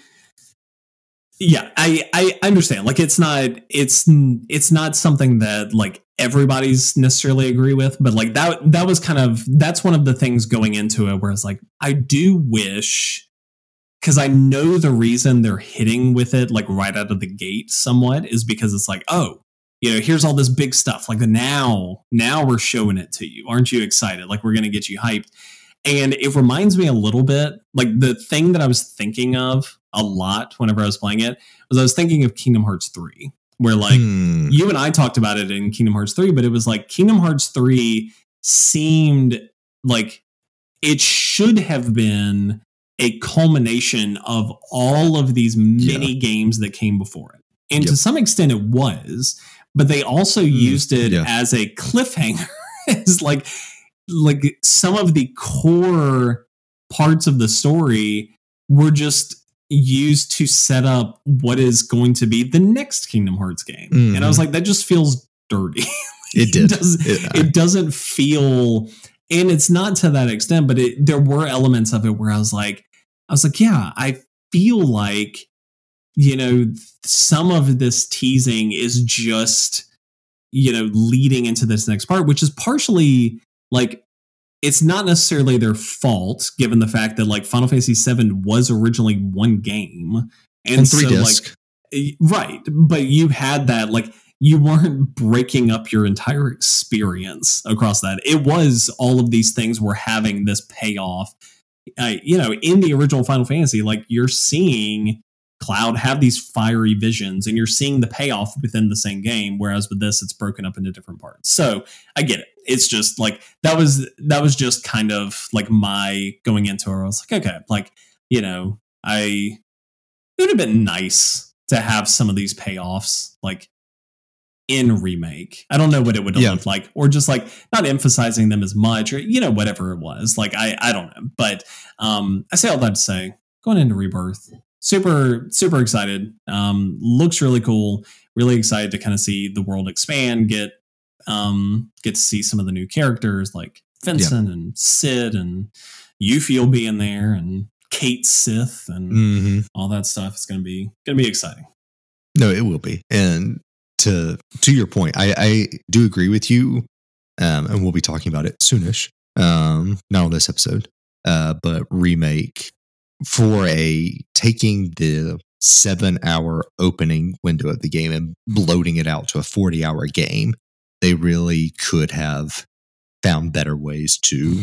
yeah, I, I understand. Like it's not, it's, it's not something that like everybody's necessarily agree with, but like that, that was kind of, that's one of the things going into it where it's like, I do wish, because I know the reason they're hitting with it like right out of the gate somewhat is because it's like, oh, you know, here's all this big stuff. Like now, now we're showing it to you. Aren't you excited? Like we're going to get you hyped. And it reminds me a little bit, like the thing that I was thinking of a lot whenever I was playing it was I was thinking of Kingdom Hearts three, where like Hmm. you and I talked about it in Kingdom Hearts three, but it was like Kingdom Hearts three seemed like it should have been a culmination of all of these mini games that came before it. And Yep. to some extent it was, but they also used it yeah. as a cliffhanger. It's like, like some of the core parts of the story were just used to set up what is going to be the next Kingdom Hearts game. Mhm. And I was like, that just feels dirty. It did. does, It- it doesn't feel, and it's not to that extent, but it, there were elements of it where I was like, I was like, yeah, I feel like, you know, some of this teasing is just, you know, leading into this next part, which is partially like, it's not necessarily their fault, given the fact that like Final Fantasy seven was originally one game. And On three so disc. like, right. But you had that, like, you weren't breaking up your entire experience across that. It was all of these things were having this payoff. Uh, you know, in the original Final Fantasy, like you're seeing Cloud have these fiery visions and you're seeing the payoff within the same game. Whereas with this, it's broken up into different parts. So I get it. It's just like, that was, that was just kind of like my going into it. I was like, okay, like, you know, I, it would have been nice to have some of these payoffs like in Remake. I don't know what it would have Yeah. looked like, or just like not emphasizing them as much, or you know, whatever it was. Like I, I don't know, but um, I say all that to say, going into Rebirth, super, super excited. Um, looks really cool. Really excited to kind of see the world expand. Get, um, get to see some of the new characters like Vincent and Sid and Yuffie will be in there, and Kate Sith and hmm all that stuff. It's gonna be gonna be exciting. No, it will be. And to to your point, I, I do agree with you. Um, and we'll be talking about it soonish. Um, not on this episode, uh, but Remake for a taking the seven hour opening window of the game and bloating it out to a forty hour game. They really could have found better ways to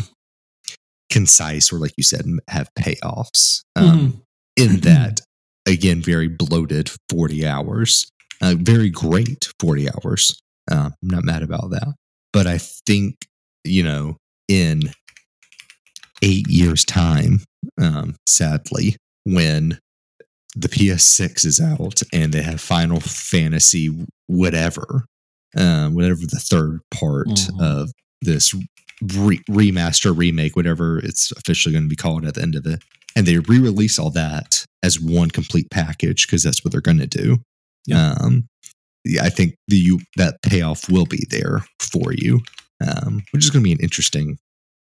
concise, or like you said, have payoffs. Um, in that, again, very bloated forty hours. Uh, very great forty hours. Uh, I'm not mad about that. But I think, you know, in eight years' time, um, sadly, when the P S six is out and they have Final Fantasy whatever, um, whatever the third part mm-hmm. of this re- remaster, remake, whatever it's officially going to be called at the end of it. And they re-release all that as one complete package because that's what they're going to do. Yep. Um, yeah, I think the you, that payoff will be there for you, um, which is going to be an interesting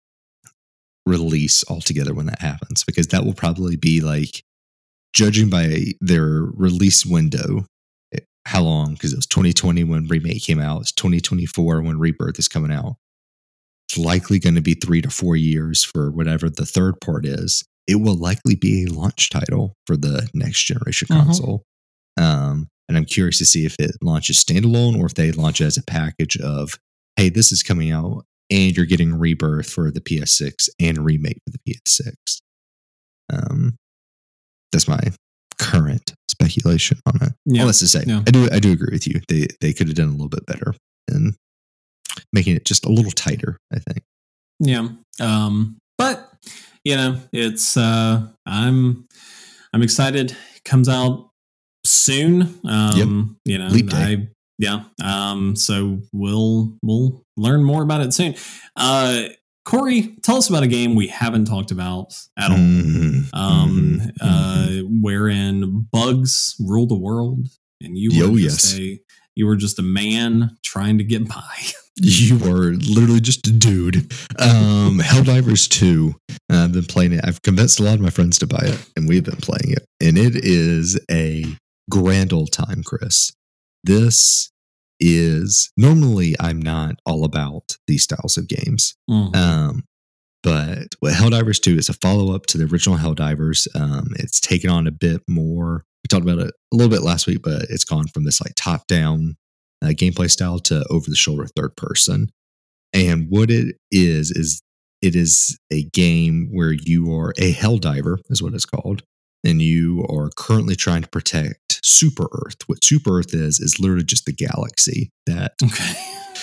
release altogether when that happens, because that will probably be like, judging by their release window, how long, because it was twenty twenty when Remake came out, it's twenty twenty-four when Rebirth is coming out. It's likely going to be three to four years for whatever the third part is. It will likely be a launch title for the next generation Mm-hmm. console. Um, and I'm curious to see if it launches standalone or if they launch it as a package of, hey, this is coming out and you're getting Rebirth for the P S six and Remake for the P S six. Um, that's my current speculation on it. Yeah. All that's to say, Yeah. I do I do agree with you. They they could have done a little bit better in making it just a little tighter, I think. Yeah. Um, but you know, it's uh I'm I'm excited. It comes out soon. Um, yep. You know, Leap day. I yeah. Um, so we'll we'll learn more about it soon. Uh Corey, tell us about a game we haven't talked about at all, mm-hmm. um, Mm-hmm. uh, wherein bugs rule the world, and you were oh, just yes. a you were just a man trying to get by. You were literally just a dude. Um, Helldivers two. Uh, I've been playing it. I've convinced a lot of my friends to buy it, and we've been playing it. And it is a grand old time, Chris. This is normally I'm not all about these styles of games. Mm-hmm. Um, but what Helldivers two is a follow up to the original Helldivers. Um, it's taken on a bit more. We talked about it a little bit last week, but it's gone from this like top down uh, gameplay style to over the shoulder third person. And what it is, is it is a game where you are a Helldiver, is what it's called. And you are currently trying to protect Super Earth. What Super Earth is, is literally just the galaxy that, okay.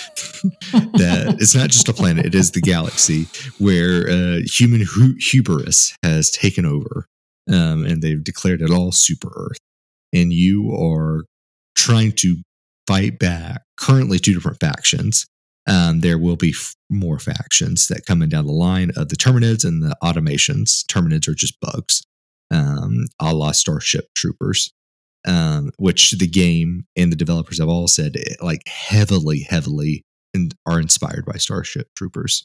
that it's not just a planet, it is the galaxy where uh, human hu- hubris has taken over. Um, and they've declared it all Super Earth. And you are trying to fight back currently two different factions. Um, there will be f- more factions that come in down the line of the Terminids and the Automations. Terminids are just bugs. Um, a la Starship Troopers, um, which the game and the developers have all said like heavily, heavily in, are inspired by Starship Troopers.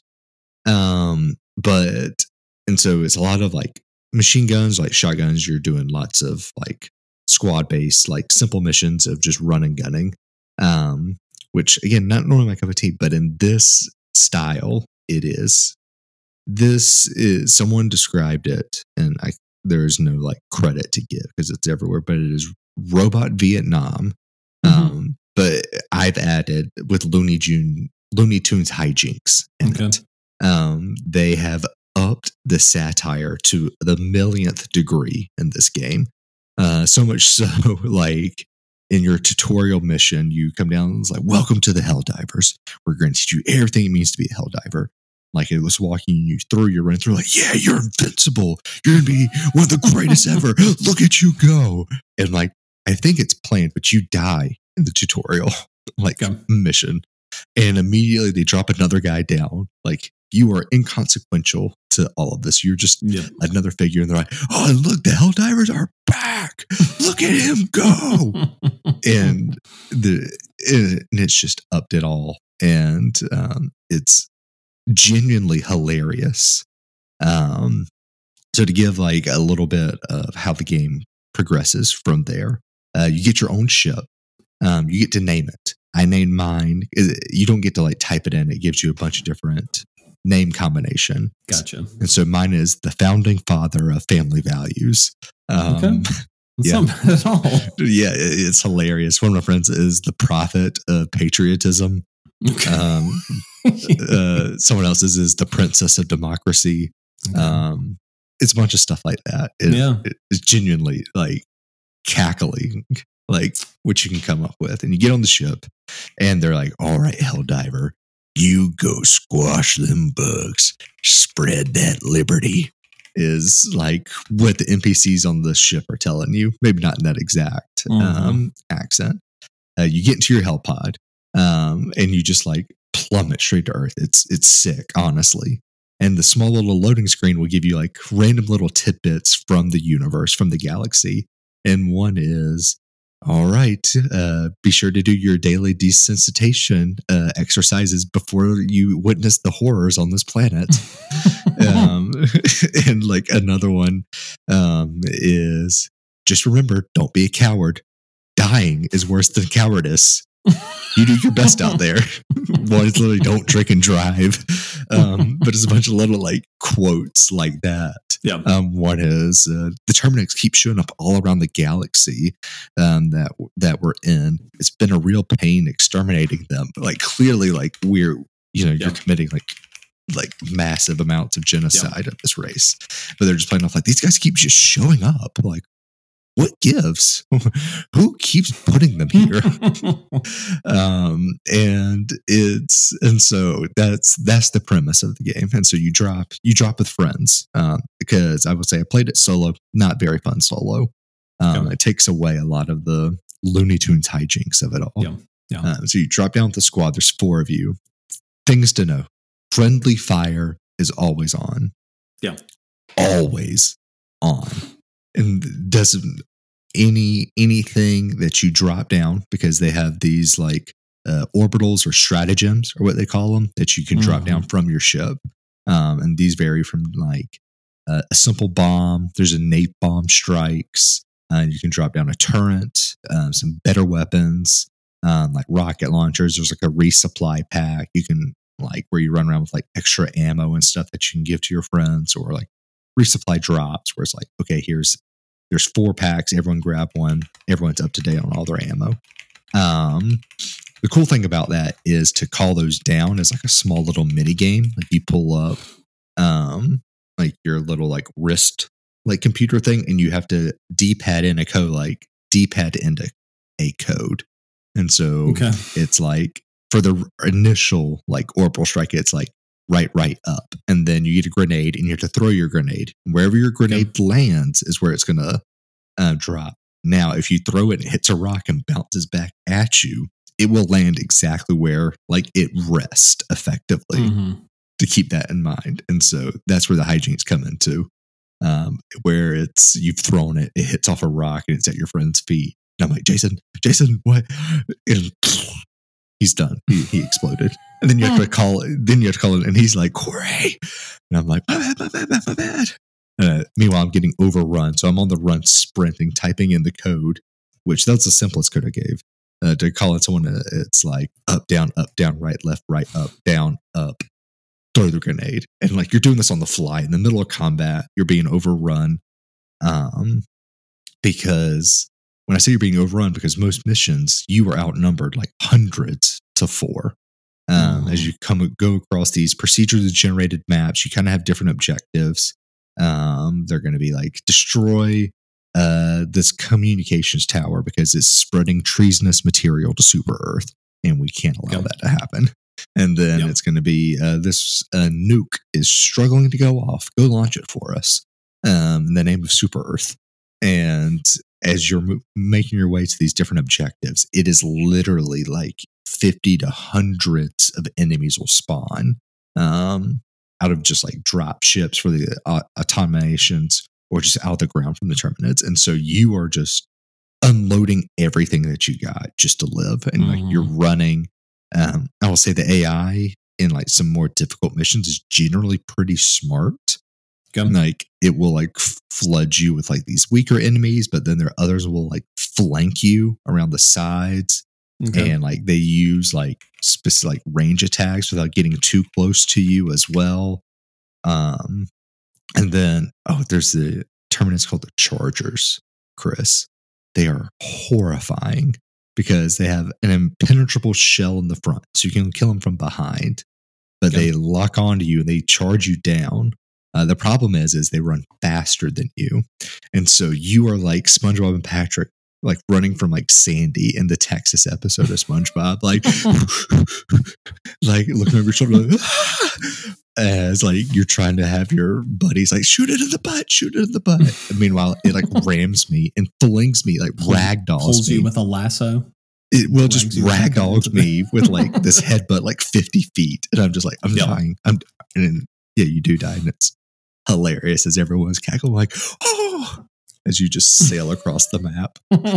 Um, but and so it's a lot of like machine guns, like shotguns. You're doing lots of like squad based, like simple missions of just run and gunning. Um, which again, not normally my cup of tea, but in this style, it is. This is someone described it, and I. There's no like credit to give because it's everywhere, but it is Robot Vietnam. Mm-hmm. Um, but I've added with Looney Tune, Looney Tunes hijinks in okay. it. Um, they have upped the satire to the millionth degree in this game. Uh, so much so, like in your tutorial mission, you come down and it's like, "Welcome to the Helldivers. We're going to teach you everything it means to be a Helldiver." Like it was walking you through, you're running through like, yeah, you're invincible. You're going to be one of the greatest ever. Look at you go. And like, I think it's planned, but you die in the tutorial, like okay. mission. And immediately they drop another guy down. Like you are inconsequential to all of this. You're just yep. another figure. And they're like, oh, and look, the Helldivers are back. Look at him go. and the and it's just upped it all. And um, it's genuinely hilarious. Um, so to give like a little bit of how the game progresses from there, uh, you get your own ship. Um, you get to name it. I named mine. You don't get to like type it in. It gives you a bunch of different name combination. Gotcha. And so mine is the founding father of family values. Um, okay. That's yeah. not bad at all. Yeah, it's hilarious. One of my friends is the prophet of patriotism. Okay. Um, uh, someone else's is the princess of democracy. Okay. Um, it's a bunch of stuff like that. It, yeah. It's genuinely like cackling, like what you can come up with. And you get on the ship and they're like, all right, Helldiver, you go squash them bugs, spread that liberty. is like what the N P Cs on the ship are telling you. Maybe not in that exact Mhm. um, accent. Uh, you get into your helipod, um, and you just like plummet straight to Earth. It's it's sick, honestly. And the small little loading screen will give you like random little tidbits from the universe, from the galaxy. And one is, all right, uh, be sure to do your daily desensitization uh, exercises before you witness the horrors on this planet. um, and like another one um, is, just remember, don't be a coward. Dying is worse than cowardice. You do your best out there. One is literally don't drink and drive. Um, but it's a bunch of little like quotes like that. Yeah. Um, one is uh, the Terminix keep showing up all around the galaxy um, that that we're in. It's been a real pain exterminating them. But like clearly, like we're you know you're Yeah. committing like like massive amounts of genocide of this race. But they're just playing off like these guys keep just showing up. Like, what gives? Who keeps putting them here? um, and it's and so that's that's the premise of the game. And so you drop you drop with friends um, because I would say I played it solo, not very fun solo. Um, Yeah. It takes away a lot of the Looney Tunes hijinks of it all. Yeah. Yeah. Um, so you drop down with the squad. There's four of you. Things to know: friendly fire is always on. Yeah. Always on. And doesn't any anything that you drop down, because they have these like uh, orbitals or stratagems or what they call them that you can drop Mhm. down from your ship, um, and these vary from like uh, a simple bomb. There's a napalm strikes. Uh, you can drop down a turret, um, some better weapons um, like rocket launchers. There's like a resupply pack. You can like where you run around with like extra ammo and stuff that you can give to your friends, or like resupply drops where it's like, okay, here's there's four packs, everyone grab one, everyone's up to date on all their ammo. Um, the cool thing about that is to call those down is like a small little mini game. Like you pull up um like your little like wrist like computer thing, and you have to D-pad in a code, like D-pad into a code. And so Okay. it's like for the initial like orbital strike, it's like right, right up. And then you get a grenade and you have to throw your grenade. Wherever your grenade lands is where it's going to uh, drop. Now, if you throw it and it hits a rock and bounces back at you, it will land exactly where like it rests effectively, Mhm. to keep that in mind. And so that's where the hijinks come into, um, where it's you've thrown it, it hits off a rock and it's at your friend's feet. And I'm like, Jason, Jason, what? And he's done. He, he exploded. And then you have to call it. Then you have to call it, and he's like, Corey. And I'm like, my bad, my bad, my bad, my bad. Uh, meanwhile, I'm getting overrun, so I'm on the run, sprinting, typing in the code, which that's the simplest code I gave. Uh, to call it someone, uh, it's like up, down, up, down, right, left, right, up, down, up. Throw the grenade, and like you're doing this on the fly in the middle of combat. You're being overrun, um, because when I say you're being overrun, because most missions you are outnumbered like hundreds to four. Um, Mhm. As you come go across these procedurally generated maps, you kind of have different objectives. Um, they're going to be like destroy uh, this communications tower because it's spreading treasonous material to Super Earth, and we can't allow Okay. that to happen. And then Yep. it's going to be uh, this uh, nuke is struggling to go off. Go launch it for us um, in the name of Super Earth. And as you're mo- making your way to these different objectives, it is literally like fifty to hundreds of enemies will spawn um, out of just like drop ships for the uh, automations, or just out of the ground from the Terminids. And so you are just unloading everything that you got just to live. And like Mhm. you're running. Um, I will say the A I in like some more difficult missions is generally pretty smart. Okay. Like it will like flood you with like these weaker enemies, but then there are others will like flank you around the sides. Okay. And like they use like specific like range attacks without getting too close to you as well. Um, and then oh, there's the Terminus called the Chargers, Chris. They are horrifying because they have an impenetrable shell in the front, so you can kill them from behind. But Okay. they lock onto you and they charge you down. Uh, the problem is, is they run faster than you, and so you are like SpongeBob and Patrick, like running from like Sandy in the Texas episode of SpongeBob, like, like looking over your shoulder, like, as like you're trying to have your buddies like shoot it in the butt, shoot it in the butt. And meanwhile, it like rams me and flings me, like ragdolls pulls me. you with a lasso. It will just ragdolls me with like this headbutt like fifty feet, and I'm just like I'm yep. dying. I'm and yeah, you do die, and it's hilarious as everyone's cackling like oh as you just sail across the map.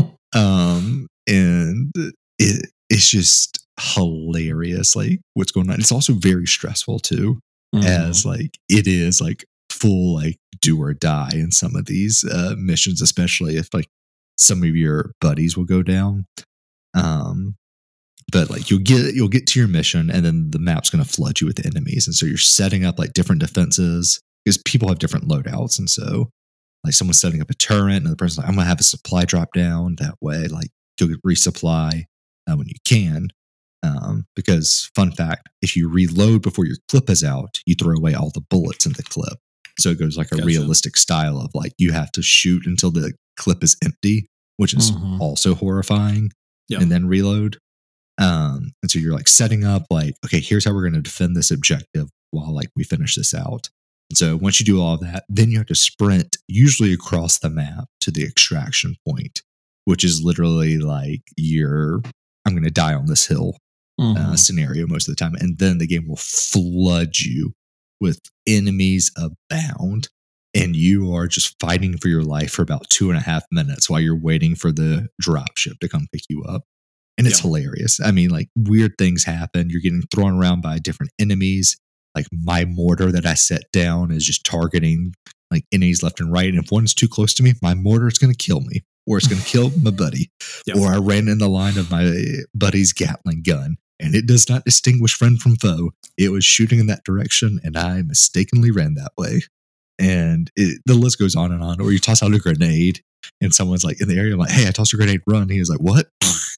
Um, and it it's just hilarious, like what's going on. It's also very stressful too, mm. as like it is like full like do or die in some of these uh, missions, especially if like some of your buddies will go down. Um, but like you'll get you'll get to your mission, and then the map's going to flood you with enemies, and so you're setting up like different defenses because people have different loadouts, and so like someone's setting up a turret, and the person's like, "I'm going to have a supply drop down that way." Like you'll get resupply uh, when you can, um, because fun fact: if you reload before your clip is out, you throw away all the bullets in the clip. So it goes like a gotcha. realistic style of like you have to shoot until the clip is empty, which is mm-hmm. also horrifying. Yep. And then reload. Um, and so you're like setting up like, okay, here's how we're going to defend this objective while like we finish this out. And so once you do all of that, then you have to sprint usually across the map to the extraction point, which is literally like you're, I'm going to die on this hill mm-hmm. uh, scenario most of the time. And then the game will flood you with enemies abound. And you are just fighting for your life for about two and a half minutes while you're waiting for the dropship to come pick you up. And it's yeah. hilarious. I mean, like weird things happen. You're getting thrown around by different enemies. Like my mortar that I set down is just targeting like enemies left and right. And if one's too close to me, my mortar is going to kill me, or it's going to kill my buddy. Yep. Or I ran in the line of my buddy's Gatling gun, and it does not distinguish friend from foe. It was shooting in that direction, and I mistakenly ran that way. And it, the list goes on and on. Or you toss out a grenade, and someone's like in the area, I'm like, "Hey, I tossed a grenade, run!" He was like, "What?"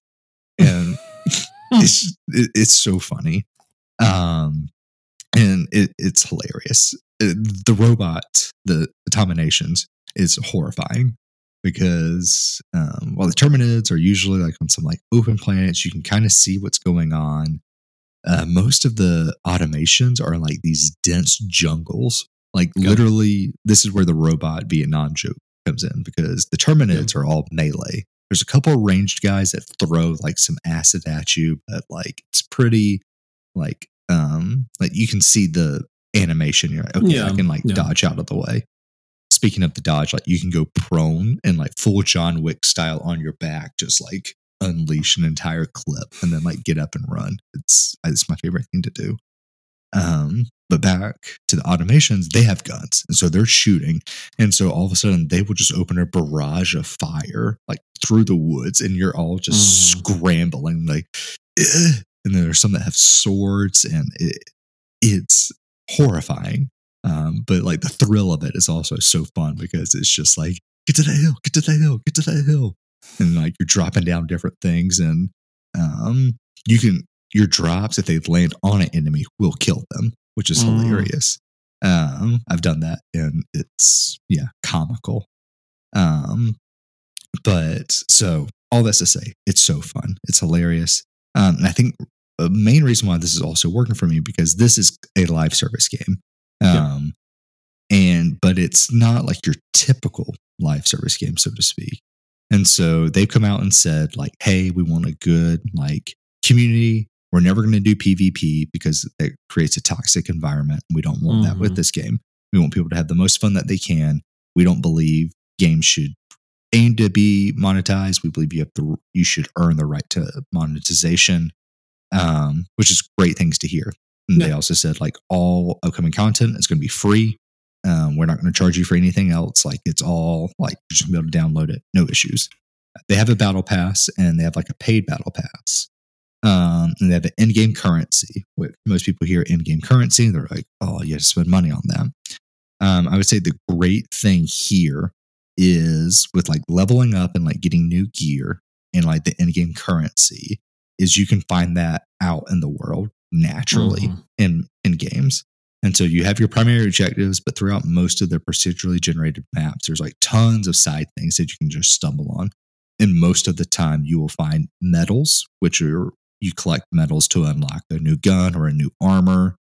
And it's it, it's so funny, um, and it, it's hilarious. It, the robot, the Autominations, is horrifying because um, while the Terminids are usually like on some like open planets, you can kind of see what's going on. Uh, most of the automations are like these dense jungles. Like yep. literally, this is where the robot Vietnam joke comes in because the Terminids yep. are all melee. There's a couple of ranged guys that throw like some acid at you, but like it's pretty like um like you can see the animation. You're like, okay, yeah. I can like yeah. dodge out of the way. Speaking of the dodge, like you can go prone and like full John Wick style on your back, just like unleash an entire clip and then like get up and run. It's it's my favorite thing to do. Um, but back to the automations, they have guns, and so they're shooting, and so all of a sudden they will just open a barrage of fire like through the woods, and you're all just mm. scrambling like, Ugh. And then there's some that have swords, and it it's horrifying. Um, but like the thrill of it is also so fun because it's just like get to that hill, get to that hill, get to that hill, and like you're dropping down different things, and um, you can. Your drops, if they land on an enemy, will kill them, which is mm. hilarious. Um, I've done that, and it's yeah, comical. Um, but so all that's to say, it's so fun, it's hilarious, um, and I think the main reason why this is also working for me because this is a live service game, um, yeah. and but it's not like your typical live service game, so to speak. And so they've come out and said like, "Hey, we want a good like community." We're never going to do PvP because it creates a toxic environment. We don't want mm-hmm. that with this game. We want people to have the most fun that they can. We don't believe games should aim to be monetized. We believe you have to, you should earn the right to monetization, um, which is great things to hear. And yeah. they also said like all upcoming content is going to be free. Um, we're not going to charge you for anything else. Like it's all like you're just going to be able to download it. No issues. They have a battle pass and they have like a paid battle pass. Um, and they have an in-game currency. What most people hear in-game currency, they're like, "Oh, you have to spend money on that." Um, I would say the great thing here is with like leveling up and like getting new gear and like the in-game currency is you can find that out in the world naturally mm-hmm. in in games. And so you have your primary objectives, but throughout most of the procedurally generated maps, there's like tons of side things that you can just stumble on. And most of the time, you will find medals, which are you collect medals to unlock a new gun or a new armor.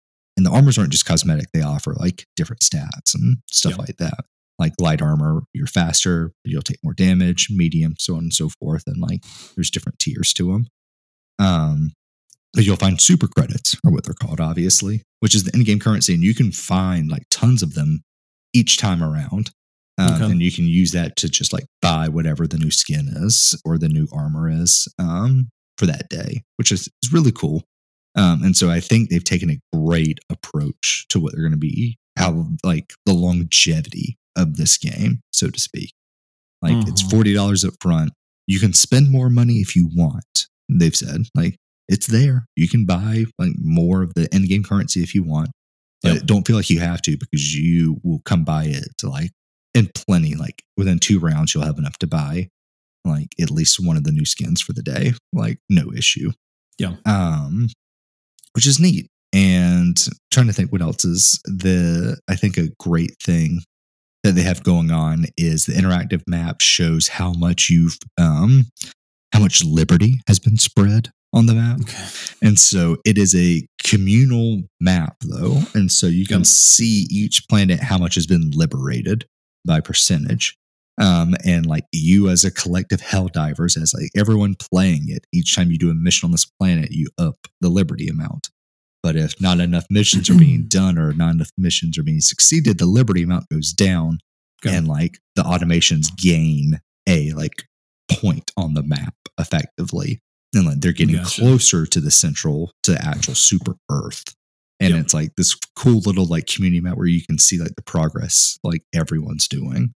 and the armors aren't just cosmetic; they offer like different stats and stuff Yep. like that. Like light armor, you're faster, you'll take more damage. Medium, so on and so forth, and like there's different tiers to them. Um, but you'll find super credits, or what they're called, obviously, which is the in-game currency, and you can find like tons of them each time around. Um, Okay. And you can use that to just like buy whatever the new skin is or the new armor is um, for that day, which is, is really cool. Um, and so I think they've taken a great approach to what they're going to be, how like the longevity of this game, so to speak. Like Mhm. it's forty dollars up front. You can spend more money if you want. They've said like it's there. You can buy like more of the end game currency if you want, but Yep. don't feel like you have to because you will come by it to like in plenty. Like within two rounds, you'll have enough to buy like at least one of the new skins for the day. Like no issue. Yeah. Um, which is neat. And trying to think what else is the I think a great thing that they have going on is the interactive map shows how much you've um how much liberty has been spread on the map. Okay. And so it is a communal map though. And so you can Yep. see each planet how much has been liberated by percentage. Um, and like you as a collective Helldivers, as like everyone playing it, each time you do a mission on this planet, you up the liberty amount. But if not enough missions are being done or not enough missions are being succeeded, the liberty amount goes down. Okay. And like the automations gain a like point on the map effectively. And like they're getting Gotcha. closer to the central, to the actual super Earth. And Yep. it's like this cool little like community map where you can see like the progress like everyone's doing.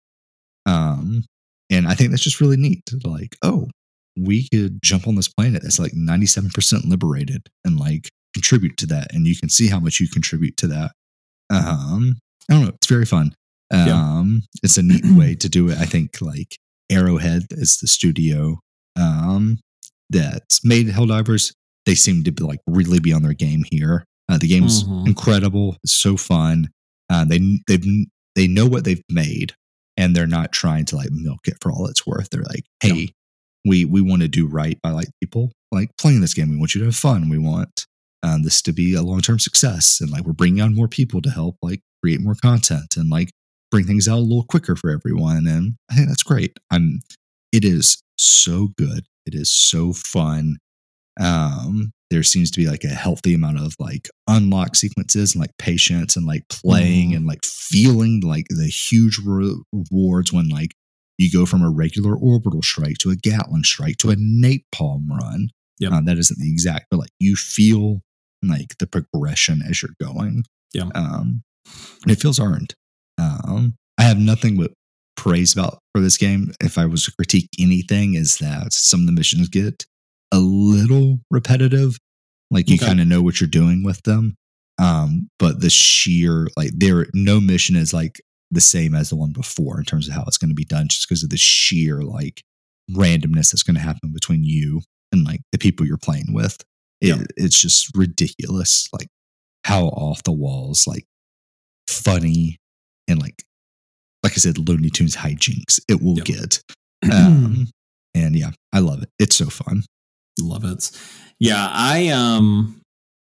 Um, and I think that's just really neat. Like, oh, we could jump on this planet that's like ninety-seven percent liberated and like contribute to that. And you can see how much you contribute to that. Um, I don't know. It's very fun. Um, Yeah. It's a neat way to do it. I think like Arrowhead is the studio um, that's made Helldivers. They seem to be like really be on their game here. Uh, the game's Mhm. incredible. It's so fun. Uh, they they've they know what they've made, and they're not trying to like milk it for all it's worth. They're like, hey, Yeah. we we want to do right by like people like playing this game. We want you to have fun. We want um, this to be a long term success, and like we're bringing on more people to help like create more content and like bring things out a little quicker for everyone. And I think that's great. I'm. It is so good. It is so fun. Um, there seems to be like a healthy amount of like unlock sequences and like patience and like playing Mhm. and like feeling like the huge re- rewards when like you go from a regular orbital strike to a Gatling strike to a napalm run. Yep. Uh, that isn't the exact, but like you feel like the progression as you're going. Yeah. Um, and it feels earned. Um, I have nothing but praise about for this game. If I was to critique anything, is that some of the missions get a little repetitive. Like you Okay. kind of know what you're doing with them. Um, but the sheer like there no mission is like the same as the one before in terms of how it's going to be done, just because of the sheer like randomness that's going to happen between you and like the people you're playing with. It, Yeah. It's just ridiculous, like how off the walls, like funny and like like I said, Looney Tunes hijinks it will Yep. get. Um, and yeah, I love it. It's so fun. Love it. Yeah, I um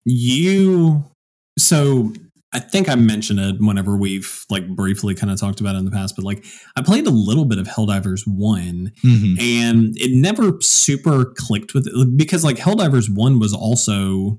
you so I think I mentioned it whenever we've like briefly kind of talked about it in the past, but like I played a little bit of Helldivers one Mhm. and it never super clicked with it because like Helldivers one was also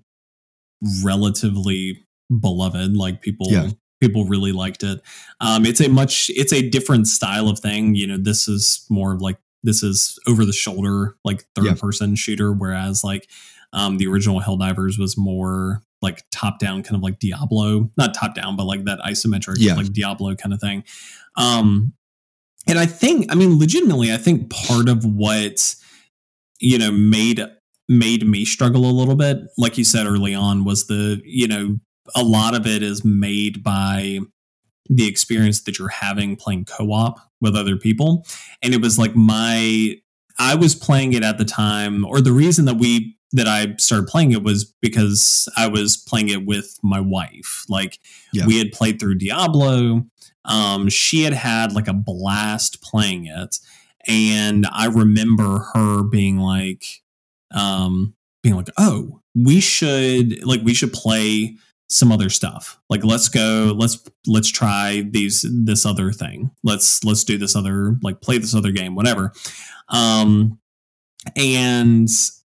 relatively beloved. Like people Yeah. people really liked it. Um it's a much it's a different style of thing. You know, this is more of like this is over the shoulder, like third Yeah. person shooter, whereas like um, the original Helldivers was more like top down, kind of like Diablo, not top down, but like that isometric, Yeah. like Diablo kind of thing. Um, and I think, I mean, legitimately, I think part of what, you know, made made me struggle a little bit, like you said early on, was the, you know, a lot of it is made by the experience that you're having playing co-op with other people. And it was like my, I was playing it at the time, or the reason that we, that I started playing it was because I was playing it with my wife. Like Yeah. we had played through Diablo. Um, she had had like a blast playing it. And I remember her being like, um, being like, oh, we should like, we should play some other stuff. Like let's go, let's let's try these this other thing. Let's let's do this other like play this other game, whatever. Um, and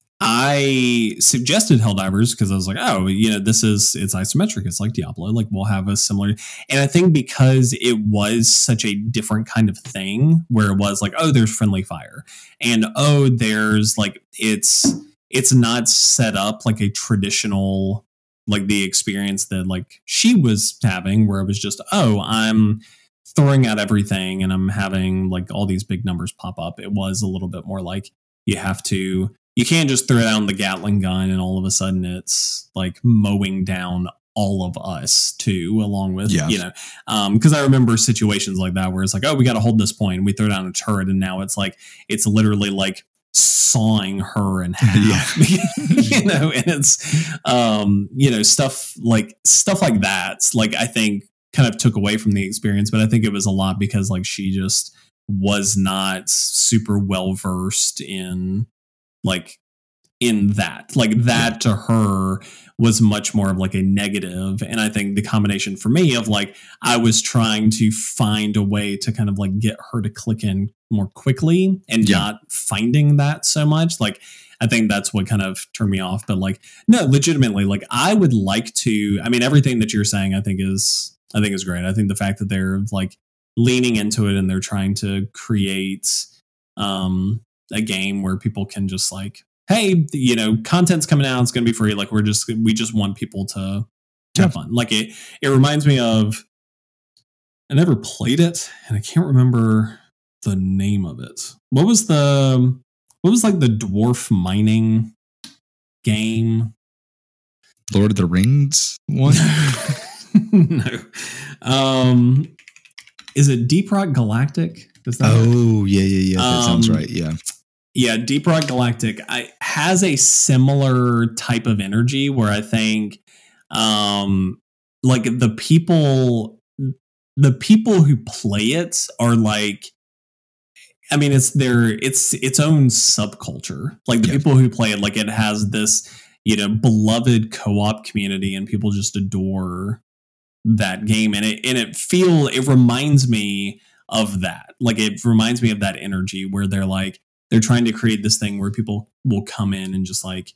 I suggested Helldivers because I was like, oh, you know, this is it's isometric. It's like Diablo. Like we'll have a similar. And I think because it was such a different kind of thing, where it was like, oh, there's friendly fire, and oh, there's like it's it's not set up like a traditional like the experience that like she was having, where it was just, oh, I'm throwing out everything and I'm having like all these big numbers pop up. It was a little bit more like you have to. You can't just throw down the Gatling gun and all of a sudden it's like mowing down all of us too, along with, yeah. you know, um, cause I remember situations like that where it's like, oh, we got to hold this point and we throw down a turret and now it's like, it's literally like sawing her in half, yeah. you know, and it's, um, you know, stuff like, stuff like that. Like, I think kind of took away from the experience, but I think it was a lot because like she just was not super well versed in, like in that, like that to her was much more of like a negative. And I think the combination for me of like, I was trying to find a way to kind of like get her to click in more quickly and yeah. not finding that so much. Like, I think that's what kind of turned me off. But like, no, legitimately, like I would like to, I mean, everything that you're saying, I think is, I think is great. I think the fact that they're like leaning into it and they're trying to create, um, a game where people can just like, hey, you know, content's coming out, it's going to be free. Like we're just, we just want people to, to have fun. Like it, it reminds me of, I never played it and I can't remember the name of it. What was the, what was like the dwarf mining game? Lord of the Rings one? No. Um, is it Deep Rock Galactic? Is that oh, right? yeah, yeah, yeah. That um, sounds right. Yeah. Yeah, Deep Rock Galactic I, has a similar type of energy where I think um, like the people the people who play it are like, I mean, it's their it's its own subculture. Like the yeah. people who play it, like it has this, you know, beloved co-op community and people just adore that game. And it and it feel it reminds me of that. Like it reminds me of that energy where they're like, they're trying to create this thing where people will come in and just like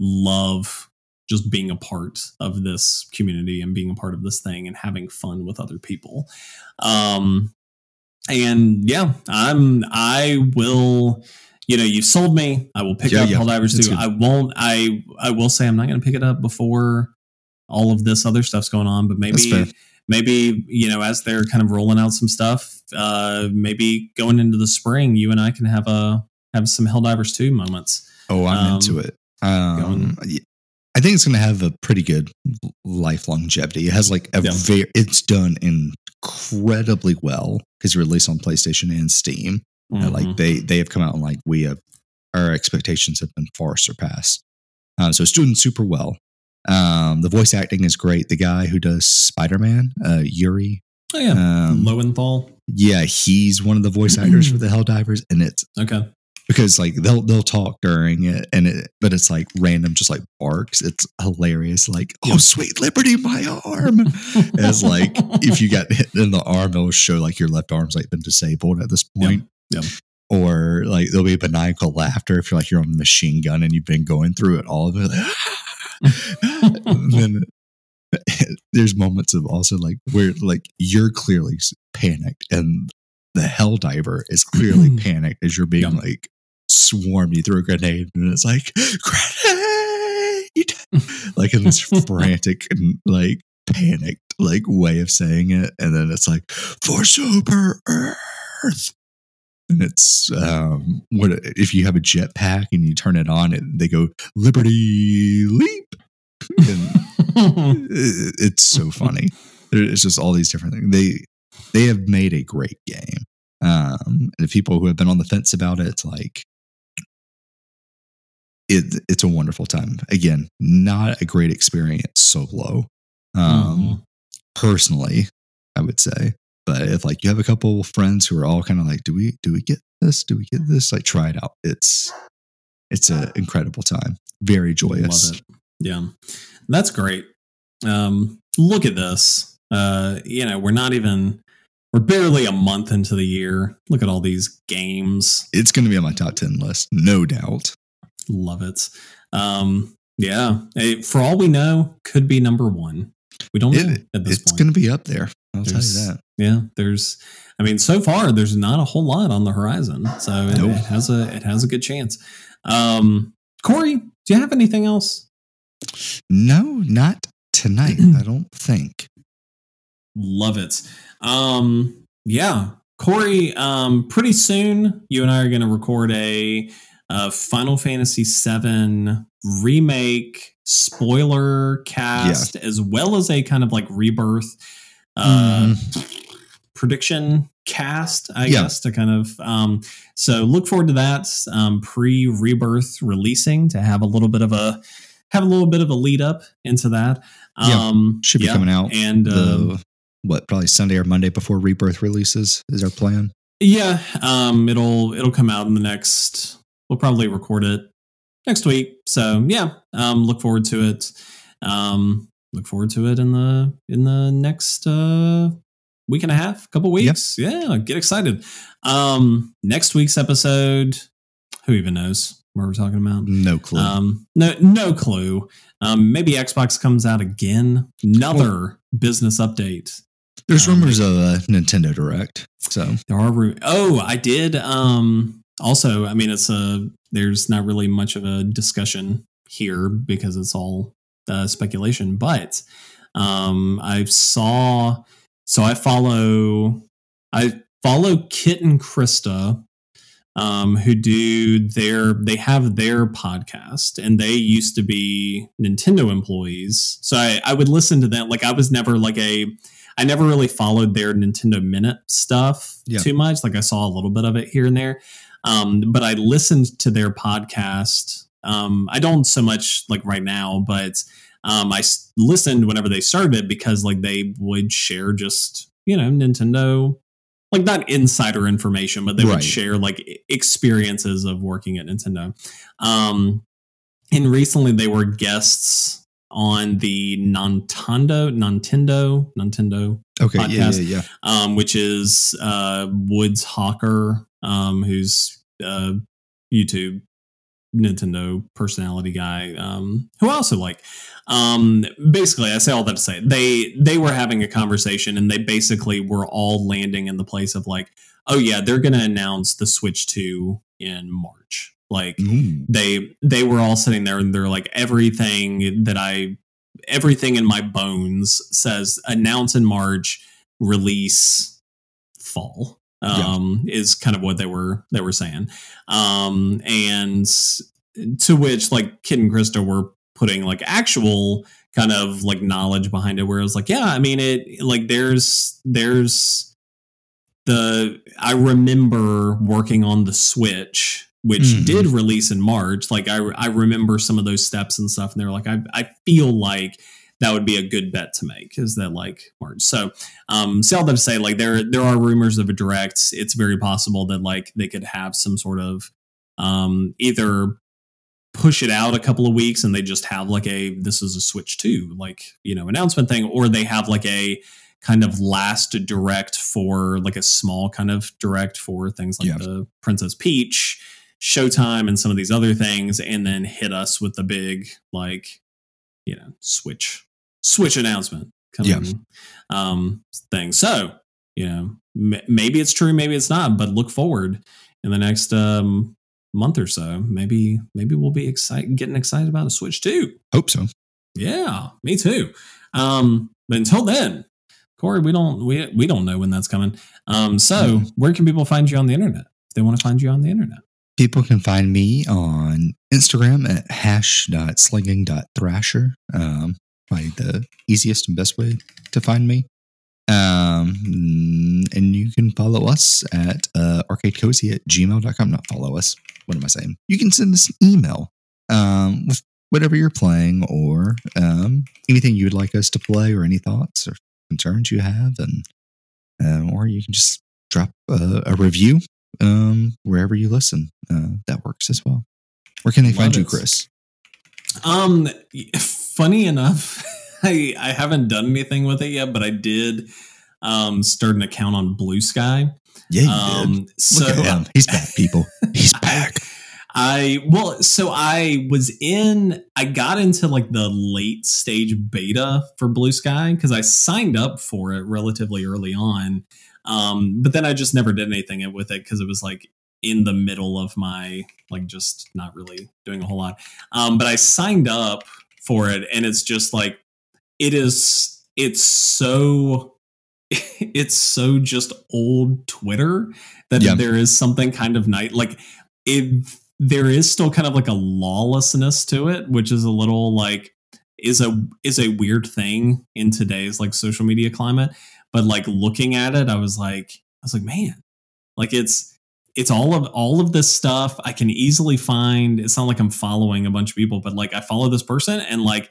love just being a part of this community and being a part of this thing and having fun with other people. Um, and yeah, I'm, I will, you know, you've sold me. I will pick yeah, up yeah, Helldivers two. I won't, I, I will say I'm not going to pick it up before all of this other stuff's going on, but maybe, maybe, you know, as they're kind of rolling out some stuff, uh, maybe going into the spring, you and I can have a, have some Helldivers two moments. Oh, I'm um, into it. Um, I think it's going to have a pretty good life longevity. It has like a yeah. very, it's done incredibly well because it's released on PlayStation and Steam. Mm-hmm. Uh, like they, they have come out and like we have, our expectations have been far surpassed. Uh, so it's doing super well. Um, the voice acting is great. The guy who does Spider-Man, uh, Yuri. Oh yeah, um, Lowenthal. Yeah, he's one of the voice actors for the Helldivers, and it's okay. Because like they'll they'll talk during it, and it but it's like random, just like barks. It's hilarious. Like, oh, yep. Sweet Liberty, my arm. As like if you got hit in the arm, it'll show like your left arm's like been disabled at this point. Yep. Yep. Or like there'll be a maniacal laughter if you're like you're on a machine gun and you've been going through it all of it. Like, and then there's moments of also like where like you're clearly panicked and the Helldiver is clearly panicked as you're being yep. like swarmed. You throw a grenade and it's like grenade, like in this frantic and like panicked like way of saying it, and then it's like for Super Earth, and it's um what if you have a jetpack and you turn it on and they go Liberty Leap, and it, it's so funny. It's just all these different things. They they have made a great game. Um, and the people who have been on the fence about it, it's like it. It's a wonderful time. Again, not a great experience solo. Um, mm-hmm. Personally, I would say, but if like you have a couple friends who are all kind of like, do we do we get this? Do we get this? Like, try it out. It's it's an incredible time. Very joyous. Love it. Yeah, that's great. Um, look at this. Uh, you know, we're not even, we're barely a month into the year. Look at all these games. It's going to be on my top ten list, no doubt. Love it. Um, yeah. Hey, for all we know, could be number one. We don't know It, at this it's point. going to be up there. I'll There's, tell you that. Yeah, there's. I mean, so far there's not a whole lot on the horizon, so it, Nope. it has a it has a good chance. Um, Corey, do you have anything else? No, not tonight. I don't think. Love it. Um, yeah, Corey. Um, pretty soon, you and I are going to record a, a Final Fantasy seven remake spoiler cast, yeah. as well as a kind of like rebirth uh, mm. prediction cast, I yeah. guess, to kind of. Um, so look forward to that um, pre rebirth releasing to have a little bit of a have a little bit of a lead up into that. Um, yeah, should be yeah, coming out and. The- Uh, What, probably Sunday or Monday before Rebirth releases is our plan. Yeah, um, it'll it'll come out in the next. We'll probably record it next week. So yeah, um, look forward to it. Um, look forward to it in the in the next uh, week and a half, couple weeks. Yep. Yeah, get excited. Um, next week's episode. Who even knows what we're talking about? No clue. Um, no no clue. Um, maybe Xbox comes out again. Another well, business update. There's rumors um, of a Nintendo Direct. So there are. Ru- oh, I did. Um, also, I mean, it's a. There's not really much of a discussion here because it's all uh, speculation. But um, I saw. So I follow. I follow Kit and Krista, um, who do their. They have their podcast, and they used to be Nintendo employees. So I, I would listen to them. Like I was never like a. I never really followed their Nintendo Minute stuff yeah. too much. Like I saw a little bit of it here and there. Um, but I listened to their podcast. Um, I don't so much like right now, but um, I s- listened whenever they started because like they would share just, you know, Nintendo, like not insider information, but they right. would share like experiences of working at Nintendo. Um, and recently they were guests on the Nintendo, Nintendo, Nintendo okay, podcast, yeah, yeah, yeah. Um, which is uh, Woods Hawker, um, who's a YouTube Nintendo personality guy, um, who I also like. Um, basically, I say all that to say they they were having a conversation, and they basically were all landing in the place of like, oh yeah, they're going to announce the Switch two in March. Like mm. they they were all sitting there and they're like everything that I everything in my bones says announce in March, release fall. Um yeah. is kind of what they were they were saying. Um and to which like Kid and Krista were putting like actual kind of like knowledge behind it where it was like, yeah, I mean it like there's there's the I remember working on the Switch, which mm. did release in March. Like I, I remember some of those steps and stuff. And they're like, I, I feel like that would be a good bet to make is that like March. So, um, see all that to say, like there, there are rumors of a direct. It's very possible that like they could have some sort of, um, either push it out a couple of weeks and they just have like a, this is a Switch two, like, you know, announcement thing, or they have like a kind of last direct for like a small kind of direct for things like yeah. the Princess Peach, Showtime, and some of these other things, and then hit us with the big like, you know, Switch Switch announcement coming yeah. um, thing. So, you know, m- maybe it's true, maybe it's not, but look forward in the next um, month or so. Maybe maybe we'll be excited, getting excited about a Switch too. Hope so. Yeah, me too. Um, but until then, Corey, we don't we we don't know when that's coming. Um, so mm-hmm. where can people find you on the internet if they want to find you on the internet? People can find me on Instagram at hash dot slinging dot thrasher. Um, probably the easiest and best way to find me. Um, and you can follow us at uh, arcadecozy at gmail dot com. Not follow us. What am I saying? You can send us an email um, with whatever you're playing or um, anything you would like us to play or any thoughts or concerns you have. And um, or you can just drop a, a review um wherever you listen. Uh that works as well. Where can they Love find it. you, Chris? Um funny enough, I I haven't done anything with it yet, but I did um, start an account on Blue Sky. Yeah, you Um, did. so Look at him. He's back, people. He's back. I well, so I was in. I got into like the late stage beta for Blue Sky because I signed up for it relatively early on, um, but then I just never did anything with it because it was like in the middle of my like just not really doing a whole lot. Um, but I signed up for it, and it's just like it is. It's so. It's so just old Twitter that Yeah. there is something kind of night like it. There is still kind of like a lawlessness to it, which is a little like is a is a weird thing in today's like social media climate. But like looking at it, I was like, I was like, man, like it's it's all of all of this stuff I can easily find. It's not like I'm following a bunch of people, but like I follow this person and like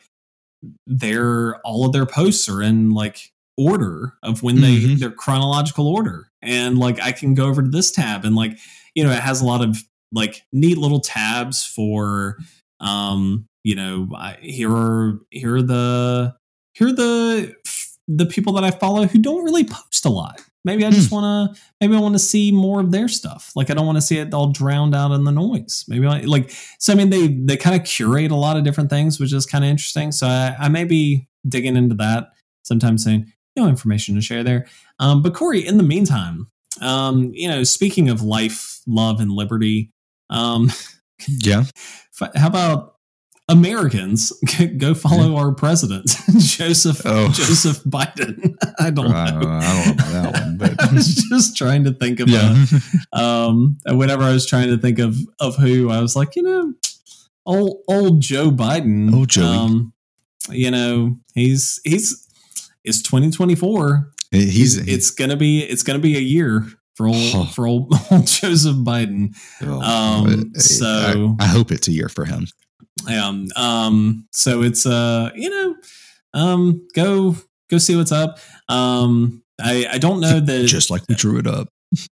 they're all of their posts are in like order of when they Mhm. their chronological order, and like I can go over to this tab and like you know it has a lot of like neat little tabs for um you know I, here are here are the here are the the people that I follow who don't really post a lot. Maybe I just want to maybe I want to see more of their stuff. Like I don't want to see it all drowned out in the noise. Maybe I, like so I mean they they kind of curate a lot of different things, which is kind of interesting. So I, I may be digging into that sometime soon. No information to share there. Um, but Corey, in the meantime, um, you know, speaking of life, love, and liberty, um, Yeah. how about Americans go follow our president, Joseph Oh. Joseph Biden? I don't I know. don't, I don't know about that one, but I was just trying to think of yeah. a, um, whenever I was trying to think of of who, I was like, you know, old old Joe Biden. Old Joey. Um, you know, he's he's it's twenty twenty-four. He's, He's it's gonna be it's gonna be a year for old Oh. for old, old Joseph Biden. oh, um, I- so- I, I hope it's a year for him. Um, um, so it's uh, you know, um, go go see what's up. Um, I I don't know that Just like we drew it up.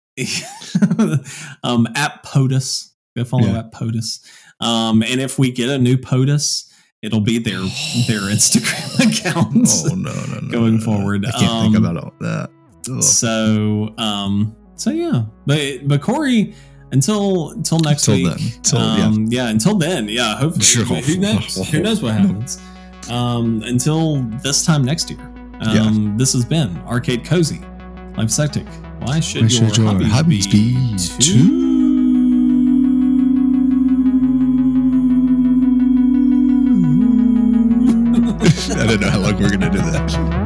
um, at POTUS, go follow Yeah. at POTUS. Um, and if we get a new POTUS, it'll be their their Instagram accounts. Oh no, no, no. Going no, no. forward. I can't Um, think about all that. Ugh. So, um, so yeah, but but Corey, until until next Till week, then. Till- um, yeah. until then, yeah. Hopefully, Sure. who knows? Who knows what happens? Um, until this time next year. Um, This has been Arcade Cozy, Life Sectic. Why should, Why your, should your hobbies, hobbies be, be too? too- I don't know how long we're gonna do that.